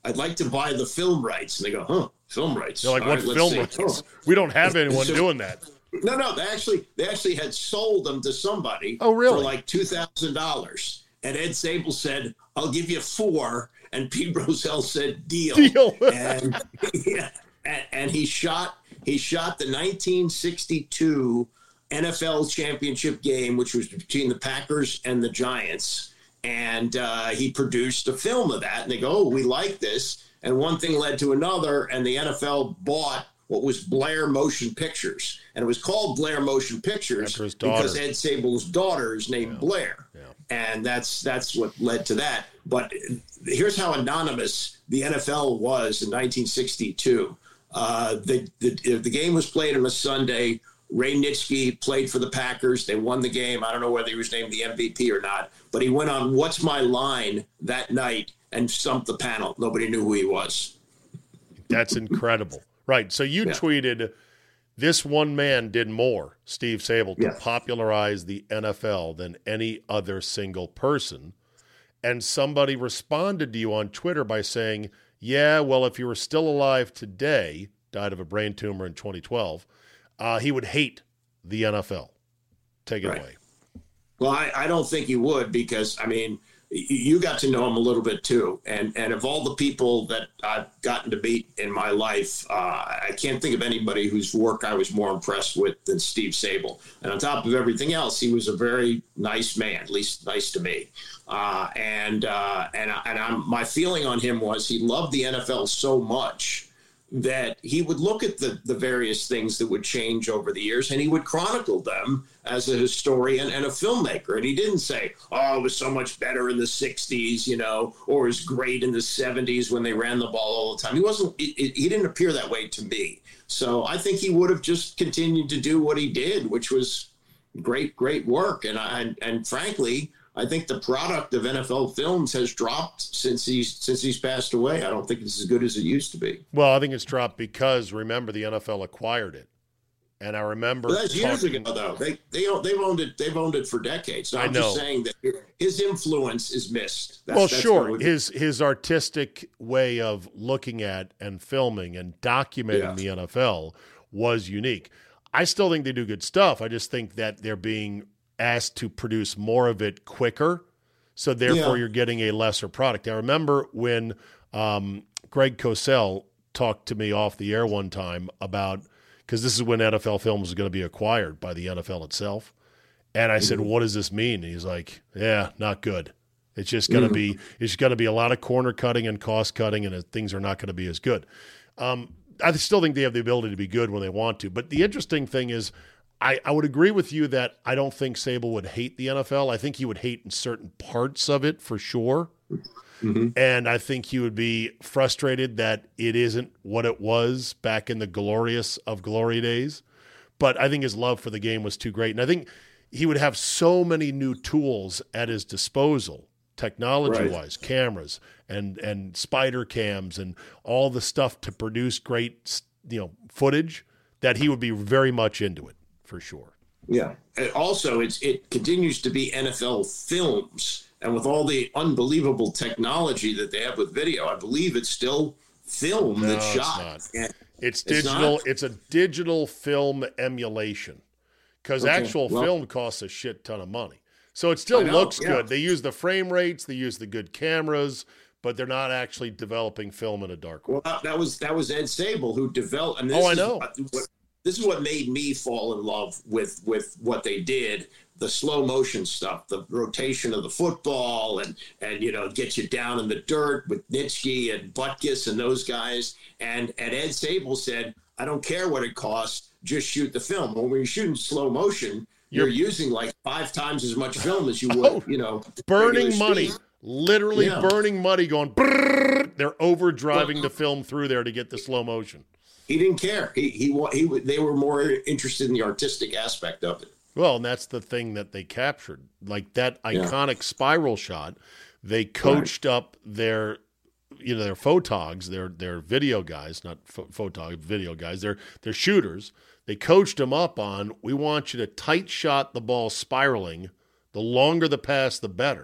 I'd like to buy the film rights. And they go, huh, film rights. They're like, All what right, let's film see. rights? Oh. We don't have anyone So- doing that. No, no, they actually they actually had sold them to somebody Oh, really? for like two thousand dollars. And Ed Sable said, I'll give you four. And Pete Rozelle said, deal. Deal. and, yeah, and, and he shot he shot the nineteen sixty-two N F L championship game, which was between the Packers and the Giants. And uh, he produced a film of that. And they go, oh, we like this. And one thing led to another. And the N F L bought what was Blair Motion Pictures. And it was called Blair Motion Pictures After his daughter. because Ed Sable's daughter is named Yeah. Blair. Yeah. And that's that's what led to that. But here's how anonymous the N F L was in nineteen sixty-two. Uh, the, the, the game was played on a Sunday. Ray Nitschke played for the Packers. They won the game. I don't know whether he was named the M V P or not. But he went on What's My Line that night and stumped the panel. Nobody knew who he was. That's incredible. Right. So you Yeah. tweeted, this one man did more, Steve Sable, to Yeah. popularize the N F L than any other single person. And somebody responded to you on Twitter by saying, yeah, well, if you were still alive today, died of a brain tumor in twenty twelve, uh, he would hate the N F L. Take it Right. away. Well, I, I don't think he would because, I mean, y- you got to know him a little bit too. And and of all the people that I've gotten to meet in my life, uh, I can't think of anybody whose work I was more impressed with than Steve Sable. And on top of everything else, he was a very nice man, at least nice to me. Uh, and uh, and, I- and I'm, my feeling on him was he loved the N F L so much that he would look at the, the various things that would change over the years and he would chronicle them as a historian and a filmmaker. And he didn't say, oh, it was so much better in the sixties, you know, or it was great in the seventies when they ran the ball all the time. He wasn't, it, it, he didn't appear that way to me. So I think he would have just continued to do what he did, which was great, great work. And I, and, and frankly, I think the product of N F L films has dropped since he's since he's passed away. I don't think it's as good as it used to be. Well, I think it's dropped because, remember, the N F L acquired it. And I remember Well, that's years talking- ago, though. They they own- they've owned it. They've owned it for decades. So I I'm know. just saying that his influence is missed. That's, well, that's sure. what it would- His his artistic way of looking at and filming and documenting Yeah. the N F L was unique. I still think they do good stuff. I just think that they're being asked to produce more of it quicker, so therefore Yeah. you're getting a lesser product. I remember when um, Greg Cosell talked to me off the air one time about, because this is when N F L Films was going to be acquired by the N F L itself. And I said, what does this mean? And he's like, yeah, not good. It's just going to be, it's going to be a lot of corner cutting and cost cutting, and things are not going to be as good. Um, I still think they have the ability to be good when they want to. But the interesting thing is, I, I would agree with you that I don't think Sable would hate the N F L. I think he would hate in certain parts of it for sure. Mm-hmm. And I think he would be frustrated that it isn't what it was back in the glorious of glory days. But I think his love for the game was too great. And I think he would have so many new tools at his disposal, technology-wise, Right. cameras and, and spider cams and all the stuff to produce great, you know, footage, that he would be very much into it for sure. Yeah. And also, it's it continues to be N F L Films, and with all the unbelievable technology that they have with video, I believe it's still film No, that's it's shot. not. And- It's It's digital. not? It's a digital film emulation, because Okay, actual well- film costs a shit ton of money. So it still I know, looks yeah. good. They use the frame rates, they use the good cameras, but they're not actually developing film in a dark room. Well, that, that was that was Ed Sable who developed. And this Oh, I is know. What, what- this is what made me fall in love with with what they did. The slow motion stuff, the rotation of the football, and and you know, get you down in the dirt with Nitschke and Butkus and those guys. And and Ed Sable said, I don't care what it costs, just shoot the film. Well, when you're shooting slow motion, you're, You're- using like five times as much film as you would, Oh, you know, Burning regular money, speed. literally Yeah. burning money, going. Brrrr. They're over driving the film through there to get the slow motion. He didn't care. He he wa- he. wa- They were more interested in the artistic aspect of it. Well, and that's the thing that they captured. Like that Yeah. iconic spiral shot, they coached up their, you know, their photogs, their their video guys, not pho- photog, video guys, they're they're shooters. They coached them up on, we want you to tight shot the ball spiraling. The longer the pass, the better.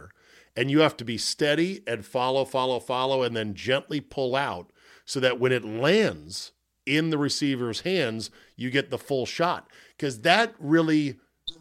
And you have to be steady and follow, follow, follow, and then gently pull out so that when it lands in the receiver's hands, you get the full shot. Because that really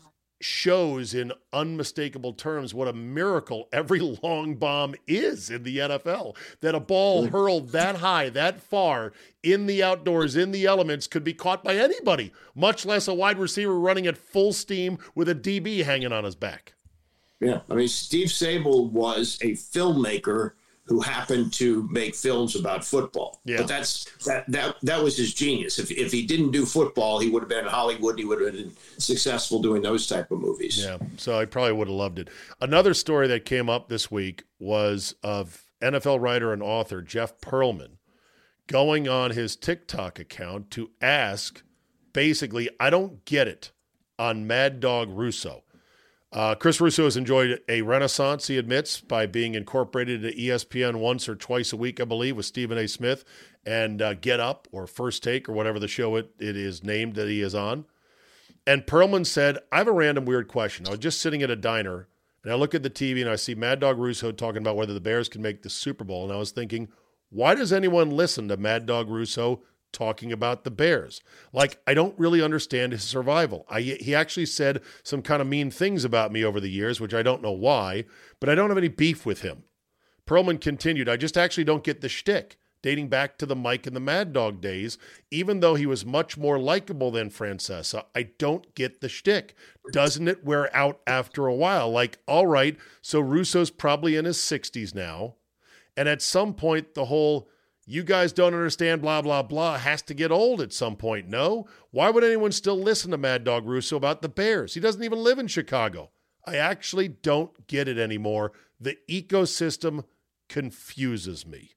shows in unmistakable terms what a miracle every long bomb is in the N F L. That a ball hurled that high, that far, in the outdoors, in the elements, could be caught by anybody, much less a wide receiver running at full steam with a D B hanging on his back. Yeah, I mean, Steve Sable was a filmmaker who happened to make films about football. Yeah. But that's that that that was his genius. If if he didn't do football, he would have been in Hollywood. He would have been successful doing those type of movies. Yeah, so I probably would have loved it. Another story that came up this week was of N F L writer and author Jeff Pearlman going on his TikTok account to ask, basically, I don't get it, on Mad Dog Russo. Uh, Chris Russo has enjoyed a renaissance, he admits, by being incorporated into E S P N once or twice a week, I believe, with Stephen A. Smith and uh, Get Up or First Take or whatever the show it, it is named that he is on. And Pearlman said, I have a random weird question. I was just sitting at a diner, and I look at the T V, and I see Mad Dog Russo talking about whether the Bears can make the Super Bowl. And I was thinking, why does anyone listen to Mad Dog Russo talking about the Bears? Like, I don't really understand his survival. I, he actually said some kind of mean things about me over the years, which I don't know why, but I don't have any beef with him. Pearlman continued, I just actually don't get the shtick, dating back to the Mike and the Mad Dog days. Even though he was much more likable than Francesa, I don't get the shtick. Doesn't it wear out after a while? Like, all right, so Russo's probably in his sixties now, and at some point the whole you guys don't understand, blah, blah, blah, has to get old at some point, no? Why would anyone still listen to Mad Dog Russo about the Bears? He doesn't even live in Chicago. I actually don't get it anymore. The ecosystem confuses me.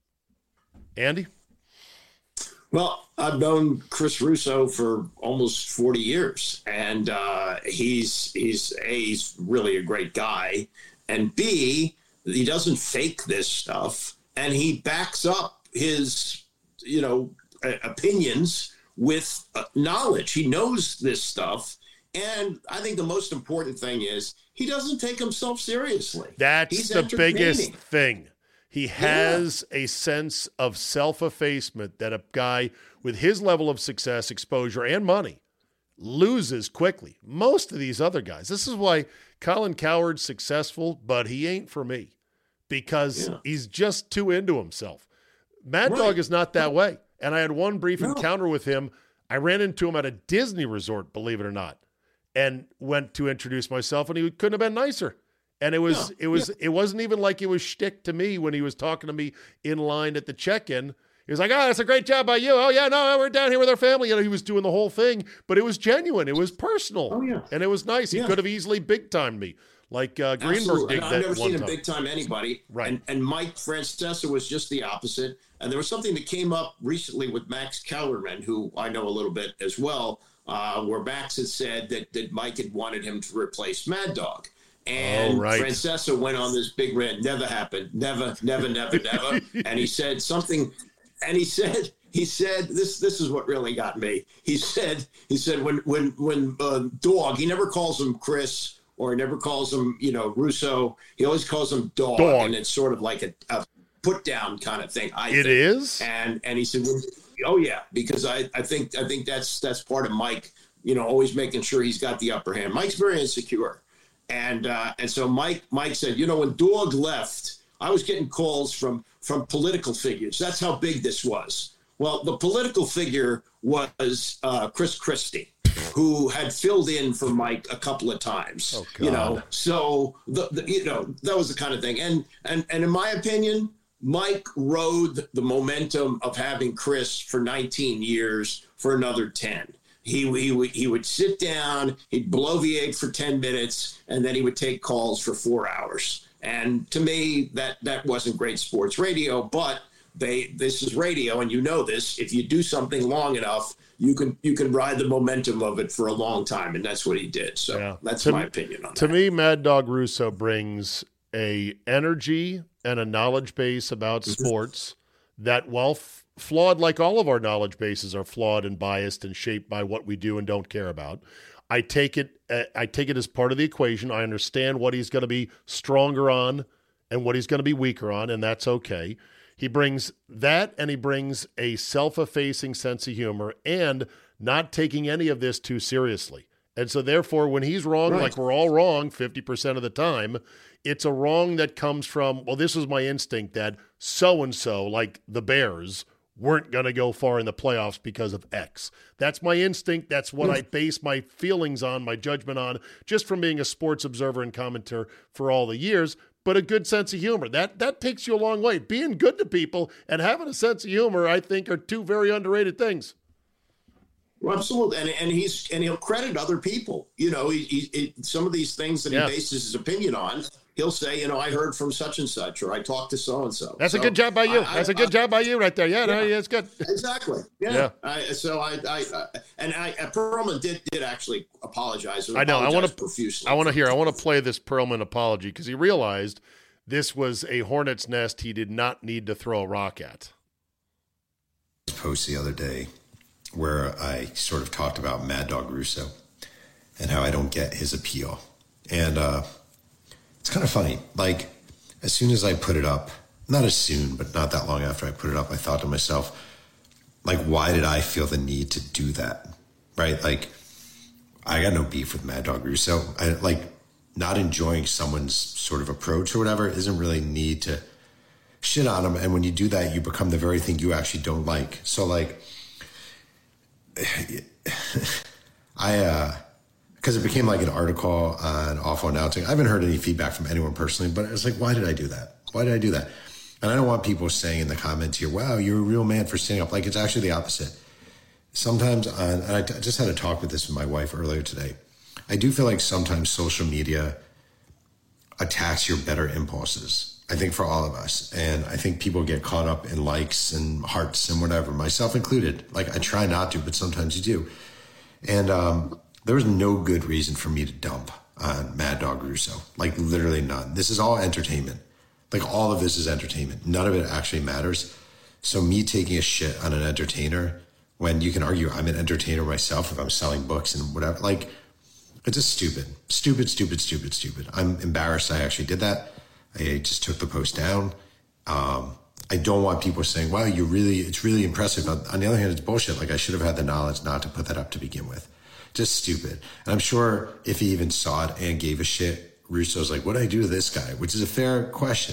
Andy? Well, I've known Chris Russo for almost forty years, and uh, he's, he's, A, he's really a great guy, and B, he doesn't fake this stuff, and he backs up his, you know, opinions with uh, knowledge. He knows this stuff. And I think the most important thing is he doesn't take himself seriously. That's He's the biggest thing. He has yeah. a sense of self-effacement that a guy with his level of success, exposure, and money loses quickly. Most of these other guys. This is why Colin Cowherd's successful, but he ain't for me, because yeah. he's just too into himself. Mad right. Dog is not that way. And I had one brief no. encounter with him. I ran into him at a Disney resort, believe it or not, and went to introduce myself, and he couldn't have been nicer. And it was, no. it was, yeah. it wasn't even like it was shtick to me when he was talking to me in line at the check-in. He was like, oh, that's a great job by you. Oh, yeah, no, we're down here with our family. You know, he was doing the whole thing, but it was genuine. It was personal. Oh, yeah. And it was nice. He yeah. could have easily big-timed me. Like uh, Greenberg Absolutely. did I've that never one seen time. him big time anybody. Right. And, and Mike Francesa was just the opposite. And there was something that came up recently with Max Kellerman, who I know a little bit as well, uh, where Max had said that, that Mike had wanted him to replace Mad Dog. And oh, right. Francesa went on this big rant. Never happened. Never, never, never, never. And he said something, and he said, He said, this this is what really got me. He said, he said, when when when uh, Dog, he never calls him Chris, or he never calls him, you know, Russo. He always calls him Dog, Dog. And it's sort of like a, a put down kind of thing. I it think. is. And and he said, well, oh yeah, because I, I think I think that's that's part of Mike, you know, always making sure he's got the upper hand. Mike's very insecure, and uh, and so Mike Mike said, you know, when Dog left, I was getting calls from from political figures. That's how big this was. Well, the political figure was uh, Chris Christie, who had filled in for Mike a couple of times. Oh, God. You know, so the, the you know that was the kind of thing. And and and in my opinion, Mike rode the momentum of having Chris for nineteen years for another ten. He he would he would sit down, he'd blow the egg for ten minutes, and then he would take calls for four hours. And to me, that that wasn't great sports radio, but they this is radio, and you know this. If you do something long enough, you can you can ride the momentum of it for a long time, and that's what he did. So yeah. that's to, my opinion on to that. To me, Mad Dog Russo brings a energy and a knowledge base about mm-hmm. sports that, while f- flawed like all of our knowledge bases are flawed and biased and shaped by what we do and don't care about, I take it uh, I take it as part of the equation. I understand what he's going to be stronger on and what he's going to be weaker on, and that's okay. He brings that, and he brings a self-effacing sense of humor and not taking any of this too seriously. And so therefore, when he's wrong, right. like we're all wrong fifty percent of the time, it's a wrong that comes from, well, this was my instinct that so-and-so, like the Bears, weren't going to go far in the playoffs because of X. That's my instinct. That's what I base my feelings on, my judgment on, just from being a sports observer and commentator for all the years. But a good sense of humor, that that takes you a long way. Being good to people and having a sense of humor, I think, are two very underrated things. Well, absolutely, and and he's and he'll credit other people. You know, he, he, he some of these things that yeah. he bases his opinion on. He'll say, you know, I heard from such and such, or I talked to so and so. That's so a good job by you. I, That's I, a good I, job by you, right there. Yeah, yeah. no, yeah, it's good. Exactly. Yeah. yeah. I, so I, I, I, and I, Perlman did did actually apologize. I know. I want to profusely. I want to hear. I want to play this Perlman apology because he realized this was a hornet's nest he did not need to throw a rock at. Post the other day where I sort of talked about Mad Dog Russo and how I don't get his appeal. And uh, it's kind of funny. Like, as soon as I put it up, not as soon, but not that long after I put it up, I thought to myself, like, why did I feel the need to do that? Right? Like, I got no beef with Mad Dog Russo. I, like, not enjoying someone's sort of approach or whatever isn't really need to shit on them. And when you do that, you become the very thing you actually don't like. So, like, I, uh, because it became like an article on Awful Announcing. I haven't heard any feedback from anyone personally, but it's like, why did I do that? Why did I do that? And I don't want people saying in the comments here, wow, you're a real man for standing up. Like, it's actually the opposite. Sometimes, on, and I t- just had a talk with this with my wife earlier today. I do feel like sometimes social media attacks your better impulses, I think, for all of us. And I think people get caught up in likes and hearts and whatever, myself included. Like, I try not to, but sometimes you do. And um, there was no good reason for me to dump on Mad Dog Russo. Like, literally none. This is all entertainment. Like, all of this is entertainment. None of it actually matters. So me taking a shit on an entertainer, when you can argue I'm an entertainer myself if I'm selling books and whatever, like, it's just stupid. Stupid, stupid, stupid, stupid. I'm embarrassed I actually did that. I just took the post down. Um, I don't want people saying, wow, you're really, it's really impressive. On, on the other hand, it's bullshit. Like, I should have had the knowledge not to put that up to begin with. Just stupid. And I'm sure if he even saw it and gave a shit, Russo's like, what do I do to this guy? Which is a fair question.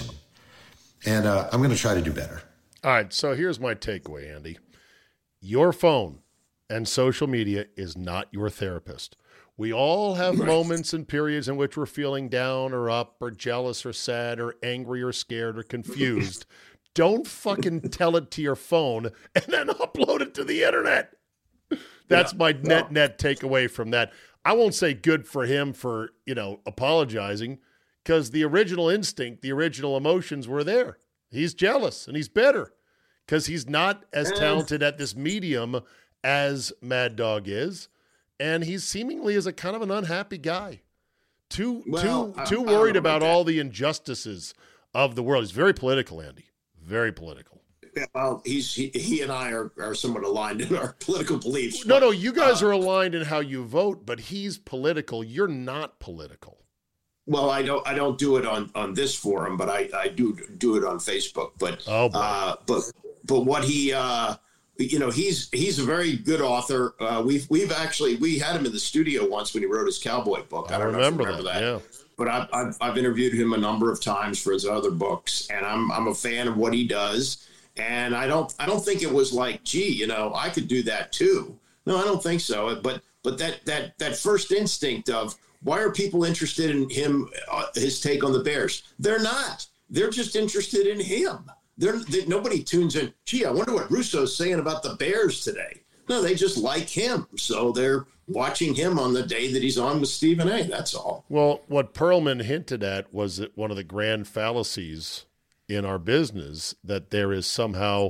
And uh, I'm going to try to do better. All right. So here's my takeaway, Andy. Your phone and social media is not your therapist. We all have moments and periods in which we're feeling down or up or jealous or sad or angry or scared or confused. Don't fucking tell it to your phone and then upload it to the internet. That's yeah, my net yeah. net takeaway from that. I won't say good for him for, you know, apologizing, because the original instinct, the original emotions were there. He's jealous and he's bitter because he's not as talented at this medium as Mad Dog is. And he's seemingly is a kind of an unhappy guy. Too well, too I, too worried about, about all the injustices of the world. He's very political, Andy. Very political. Yeah, well, he's he, he and I are, are somewhat aligned in our political beliefs. No, but, no, you guys uh, are aligned in how you vote, but he's political. You're not political. Well, I don't I don't do it on, on this forum, but I, I do do it on Facebook. But oh, boy. uh, but but what he uh, you know, he's he's a very good author. Uh, we've we've actually we had him in the studio once when he wrote his cowboy book. I, I don't remember, know if you remember that. that. Yeah. But I've, I've I've interviewed him a number of times for his other books, and I'm I'm a fan of what he does. And I don't I don't think it was like, gee, you know, I could do that too. No, I don't think so. But but that that that first instinct of why are people interested in him, uh, his take on the Bears? They're not. They're just interested in him. They're, they, nobody tunes in. Gee, I wonder what Russo's saying about the Bears today. No, they just like him. So they're watching him on the day that he's on with Stephen A. That's all. Well, what Perlman hinted at was that one of the grand fallacies in our business, that there is somehow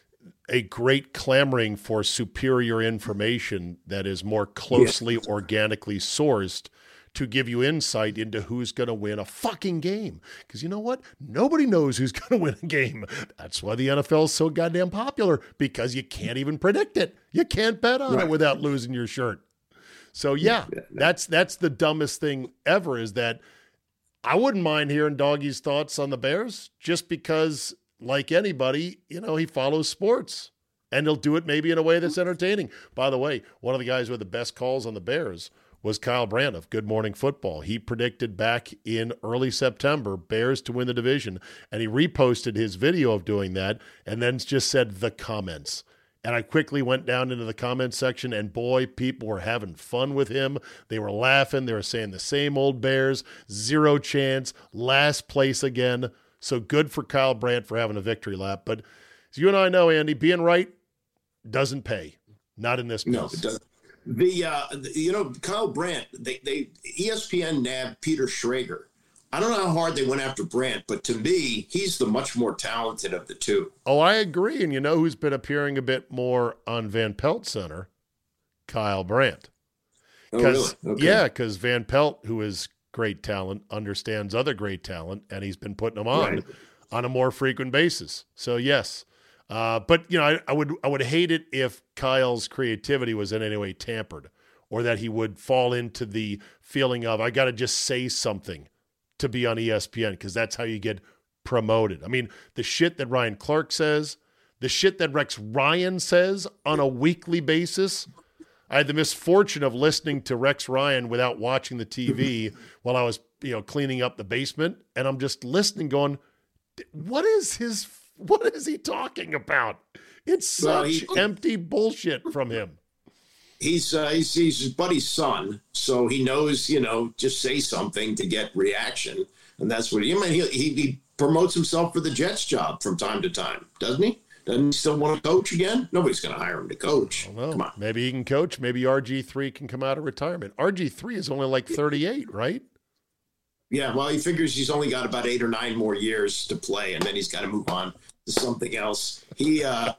a great clamoring for superior information that is more closely, yeah. organically sourced to give you insight into who's going to win a fucking game. Because you know what? Nobody knows who's going to win a game. That's why the N F L is so goddamn popular, because you can't even predict it. You can't bet on right. it without losing your shirt. So yeah, that's that's the dumbest thing ever. Is that I wouldn't mind hearing Doggy's thoughts on the Bears, just because, like anybody, you know, he follows sports, and he'll do it maybe in a way that's entertaining. By the way, one of the guys with the best calls on the Bears was Kyle Brandt of Good Morning Football. He predicted back in early September Bears to win the division, and he reposted his video of doing that and then just said the comments. And I quickly went down into the comments section, and boy, people were having fun with him. They were laughing. They were saying the same old Bears, zero chance, last place again. So good for Kyle Brandt for having a victory lap. But as you and I know, Andy, being right doesn't pay. Not in this No, place. it doesn't. The, uh, the you know, Kyle Brandt, they, they E S P N nabbed Peter Schrager. I don't know how hard they went after Brandt, but to me, he's the much more talented of the two. Oh, I agree. And you know who's been appearing a bit more on Van Pelt Center? Kyle Brandt. Oh, really? Okay. Yeah, because Van Pelt, who is great talent, understands other great talent, and he's been putting them on Right. on a more frequent basis. So, yes. Uh, but, you know, I, I would I would hate it if Kyle's creativity was in any way tampered, or that he would fall into the feeling of, I got to just say something to be on E S P N, because that's how you get promoted. I mean, the shit that Ryan Clark says, the shit that Rex Ryan says on a weekly basis. I had the misfortune of listening to Rex Ryan without watching the T V while I was, you know, cleaning up the basement, and I'm just listening going, what is his what is he talking about? It's such Well, he- empty bullshit from him. He's, uh, he's he's his buddy's son, so he knows, you know, just say something to get reaction, and that's what he. I mean, he, he he promotes himself for the Jets job from time to time, doesn't he? Doesn't he still want to coach again? Nobody's going to hire him to coach. Well, Come on. maybe he can coach. Maybe R G three can come out of retirement. R G three is only like thirty-eight, right? Yeah, well, he figures he's only got about eight or nine more years to play, and then he's got to move on to something else. He, uh,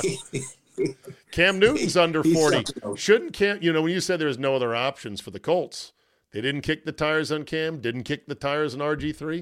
Cam Newton's under He's forty. something else. Shouldn't Cam, you know, when you said there's no other options for the Colts, they didn't kick the tires on Cam, didn't kick the tires on R G three?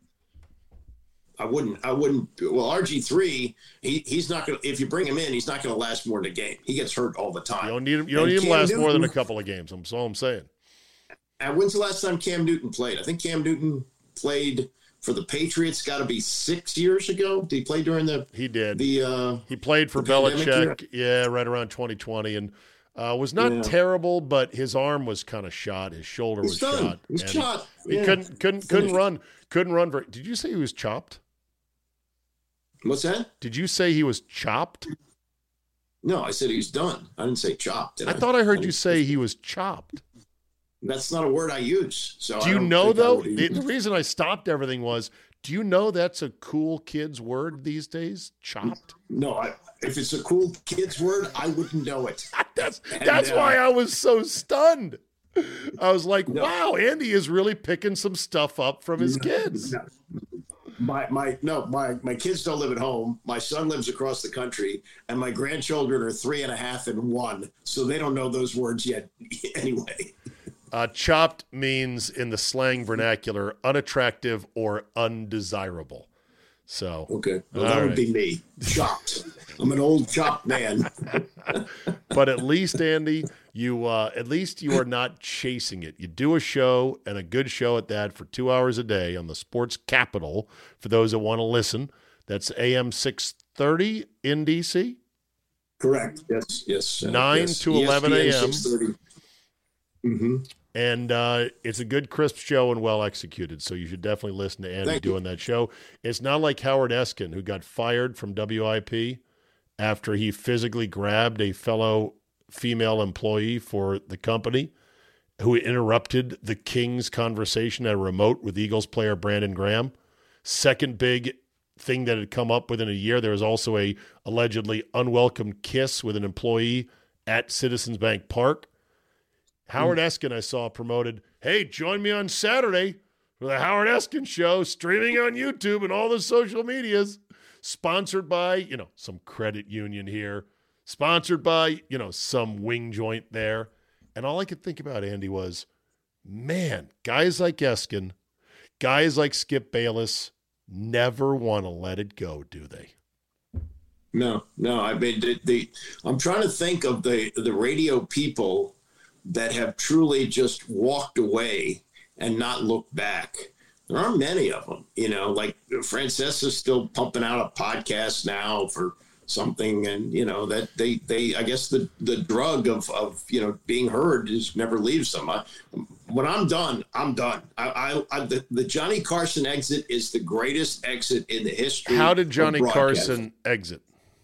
I wouldn't. I wouldn't. Well, R G three, he, he's not going to, if you bring him in, he's not going to last more than a game. He gets hurt all the time. You don't need him, you don't And need him Cam last more than a Newton- couple of games. That's all I'm saying. And when's the last time Cam Newton played? I think Cam Newton played for the Patriots, got to be six years ago. Did he play during the He did. the uh, He played for the pandemic Belichick, yeah, right around twenty twenty, and uh, was not Yeah. terrible, but his arm was kind of shot. His shoulder He's was done. shot. He's and shot. He Yeah. couldn't couldn't couldn't Finished. run. Couldn't run very. Did you say he was chopped? What's that? Did you say he was chopped? No, I said he was done. I didn't say chopped. did I thought I heard you say he was chopped. That's not a word I use. So Do I you don't know think I though? would The, use- the reason I stopped everything was, do you know that's a cool kid's word these days? Chopped. No, I, if it's a cool kid's word, I wouldn't know it. That's And, that's uh, why I was so stunned. I was like, No. wow, Andy is really picking some stuff up from his kids. No. My my no my my kids don't live at home. My son lives across the country, and my grandchildren are three and a half and one, so they don't know those words yet. Anyway, Uh, chopped means, in the slang vernacular, unattractive or undesirable. So, okay, well, All that right. would be me. Chopped. I'm an old chopped man. but at least, Andy, you uh, at least you are not chasing it. You do a show, and a good show at that, for two hours a day on the Sports Capital. For those that want to listen, that's A M six thirty in D C. Correct. Yes. Yes. uh, nine yes. to eleven a m six thirty. Mm-hmm. And uh, it's a good, crisp show and well executed. So you should definitely listen to Andy Thank you. doing that show. It's not like Howard Eskin, who got fired from W I P after he physically grabbed a fellow female employee for the company, who interrupted the Kings conversation at a remote with Eagles player Brandon Graham. Second big thing that had come up within a year, there was also a allegedly unwelcome kiss with an employee at Citizens Bank Park. Howard Eskin, I saw, promoted, hey, join me on Saturday for the Howard Eskin Show, streaming on YouTube and all the social medias, sponsored by, you know, some credit union here, sponsored by, you know, some wing joint there. And all I could think about, Andy, was, man, guys like Eskin, guys like Skip Bayless never want to let it go, do they? No, no. I mean, the, the I'm trying to think of the the radio people that have truly just walked away and not looked back. There aren't many of them, you know, like Francesa's still pumping out a podcast now for something. And, you know, that they, they, I guess the, the drug of, of, you know, being heard is never leaves them. I, when I'm done, I'm done. I, I, I the, the Johnny Carson exit is the greatest exit in the history. How did Johnny Carson exit?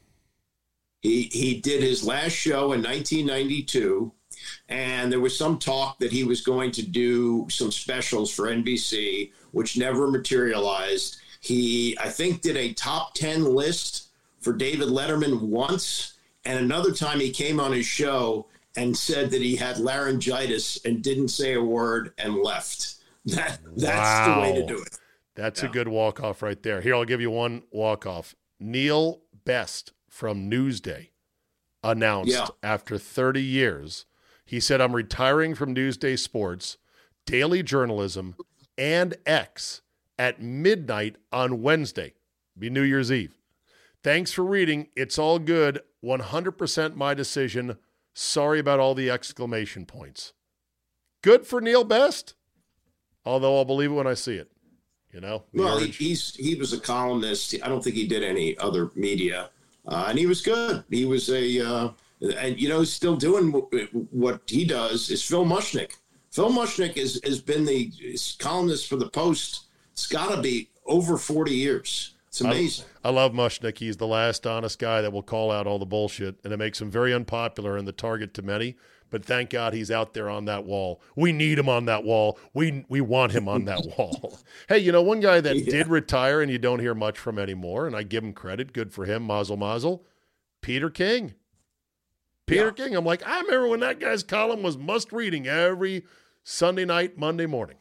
He, he did his last show in nineteen ninety-two. And there was some talk that he was going to do some specials for N B C, which never materialized. He, I think, did a top ten list for David Letterman once. And another time he came on his show and said that he had laryngitis and didn't say a word and left. That That's wow. the way to do it. That's yeah. a good walk-off right there. Here, I'll give you one walk-off. Neil Best from Newsday announced yeah. after thirty years, he said, I'm retiring from Newsday Sports, daily journalism, and X at midnight on Wednesday. Be New Year's Eve. Thanks for reading. It's all good. one hundred percent my decision. Sorry about all the exclamation points. Good for Neil Best. Although I'll believe it when I see it. You know? Well, he, he's he was a columnist. I don't think he did any other media. Uh, and he was good. He was a... Uh, And, you know, still doing what he does is Phil Mushnick. Phil Mushnick is, has been the columnist for the Post. It's got to be over forty years. It's amazing. I, I love Mushnick. He's the last honest guy that will call out all the bullshit, and it makes him very unpopular and the target to many. But thank God he's out there on that wall. We need him on that wall. We we want him on that wall. Hey, you know, one guy that yeah. did retire and you don't hear much from anymore, and I give him credit, good for him, mazel mazel, Peter King. Peter yeah. King. I'm like, I remember when that guy's column was must reading every Sunday night, Monday morning.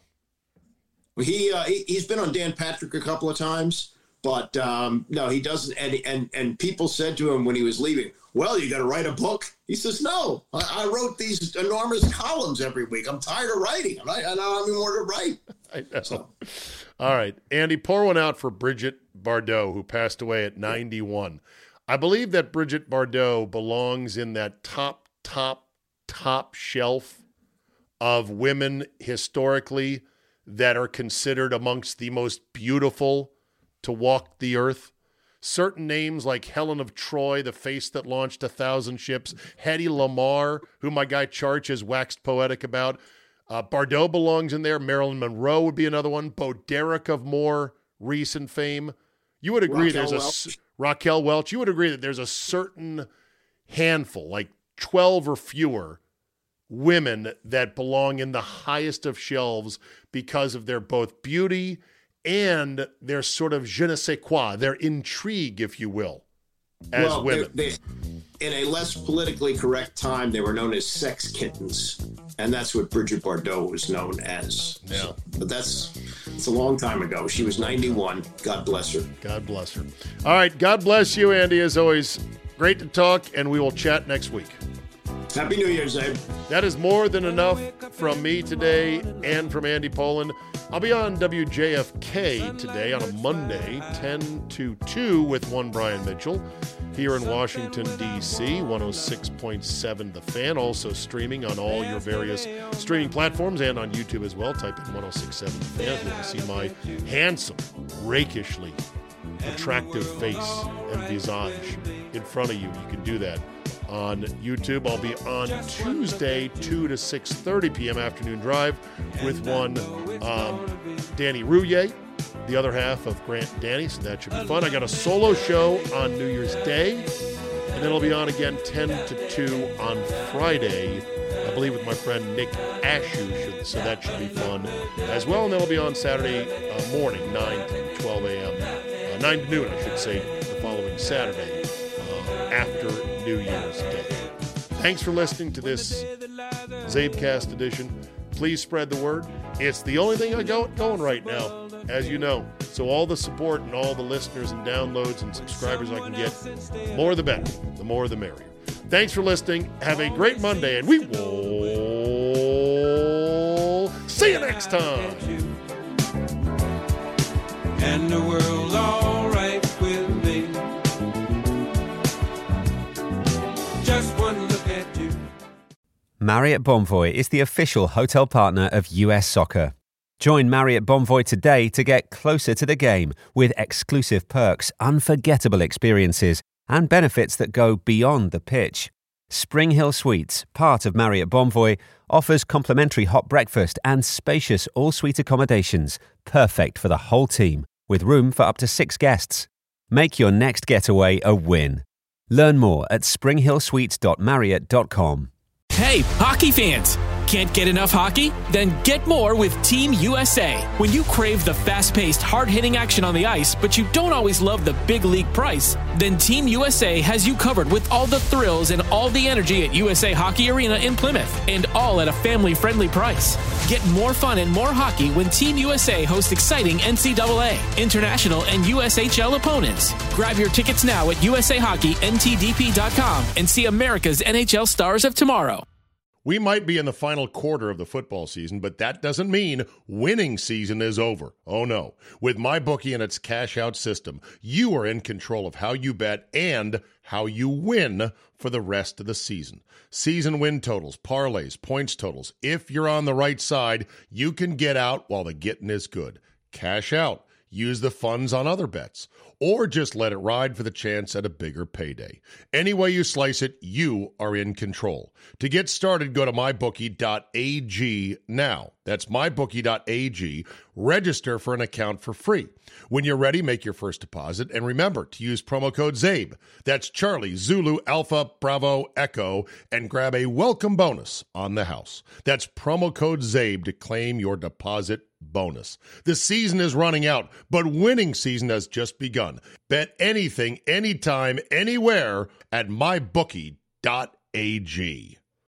He, uh, he he's been on Dan Patrick a couple of times, but um, no, he doesn't. And and and people said to him when he was leaving, "Well, you got to write a book." He says, "No, I, I wrote these enormous columns every week. I'm tired of writing. I, I don't have any more to write." I know. So. All right, Andy, pour one out for Bridget Bardot, who passed away at ninety-one. I believe that Bridget Bardot belongs in that top, top, top shelf of women historically that are considered amongst the most beautiful to walk the earth. Certain names like Helen of Troy, the face that launched a thousand ships, Hedy Lamarr, who my guy Charch has waxed poetic about. Uh, Bardot belongs in there. Marilyn Monroe would be another one. Bo Derek of more recent fame. You would agree Raquel there's a... Welch. Raquel Welch, you would agree that there's a certain handful, like twelve or fewer, women that belong in the highest of shelves because of their both beauty and their sort of je ne sais quoi, their intrigue, if you will, as well, women. They, they, in a less politically correct time, they were known as sex kittens, and that's what Bridget Bardot was known as. Yeah. So, but that's it's a long time ago. She was ninety-one. God bless her. God bless her. All right. God bless you, Andy, as always. Great to talk, and we will chat next week. Happy New Year's, Abe. That is more than enough from me today and from Andy Poland. I'll be on W J F K today on a Monday, ten to two with one Brian Mitchell here in Washington, D C, one oh six point seven The Fan, also streaming on all your various streaming platforms and on YouTube as well. Type in one oh six point seven The Fan if you want to see my handsome, rakishly attractive face and visage in front of you. You can do that on YouTube. I'll be on Tuesday, two to six thirty p.m. afternoon drive with one um, Danny Rouillet, the other half of Grant Danny, so that should be fun. I got a solo show on New Year's Day, and then I'll be on again ten to two on Friday, I believe with my friend Nick Ashew, so that should be fun as well. And then I'll be on Saturday uh, morning, nine to twelve a.m., uh, nine to noon, I should say, the following Saturday uh, after New Year's Day. Thanks for listening to this Zabecast edition. Please spread the word. It's the only thing I got going right now, as you know. So all the support and all the listeners and downloads and subscribers I can get, the more the better, the more the merrier. Thanks for listening. Have a great Monday, and we will see you next time. And the world's all right with me. Just one look at you. Marriott Bonvoy is the official hotel partner of U S Soccer. Join Marriott Bonvoy today to get closer to the game with exclusive perks, unforgettable experiences, and benefits that go beyond the pitch. Spring Hill Suites, part of Marriott Bonvoy, offers complimentary hot breakfast and spacious all-suite accommodations, perfect for the whole team, with room for up to six guests. Make your next getaway a win. Learn more at spring hill suites dot marriott dot com. Hey, hockey fans! Can't get enough hockey? Then get more with Team U S A. When you crave the fast-paced, hard-hitting action on the ice, but you don't always love the big league price, then Team U S A has you covered with all the thrills and all the energy at U S A Hockey Arena in Plymouth, and all at a family-friendly price. Get more fun and more hockey when Team U S A hosts exciting N C double A, international, and U S H L opponents. Grab your tickets now at u s a hockey n t d p dot com and see America's N H L stars of tomorrow. We might be in the final quarter of the football season, but that doesn't mean winning season is over. Oh no. With MyBookie and its cash-out system, you are in control of how you bet and how you win for the rest of the season. Season win totals, parlays, points totals. If you're on the right side, you can get out while the getting is good. Cash out. Use the funds on other bets, or just let it ride for the chance at a bigger payday. Any way you slice it, you are in control. To get started, go to my bookie dot a g now. That's my bookie dot a g. Register for an account for free. When you're ready, make your first deposit, and remember to use promo code ZABE. That's Charlie, Zulu, Alpha, Bravo, Echo, and grab a welcome bonus on the house. That's promo code ZABE to claim your deposit bonus. The season is running out, but winning season has just begun. Bet anything, anytime, anywhere at my bookie dot a g.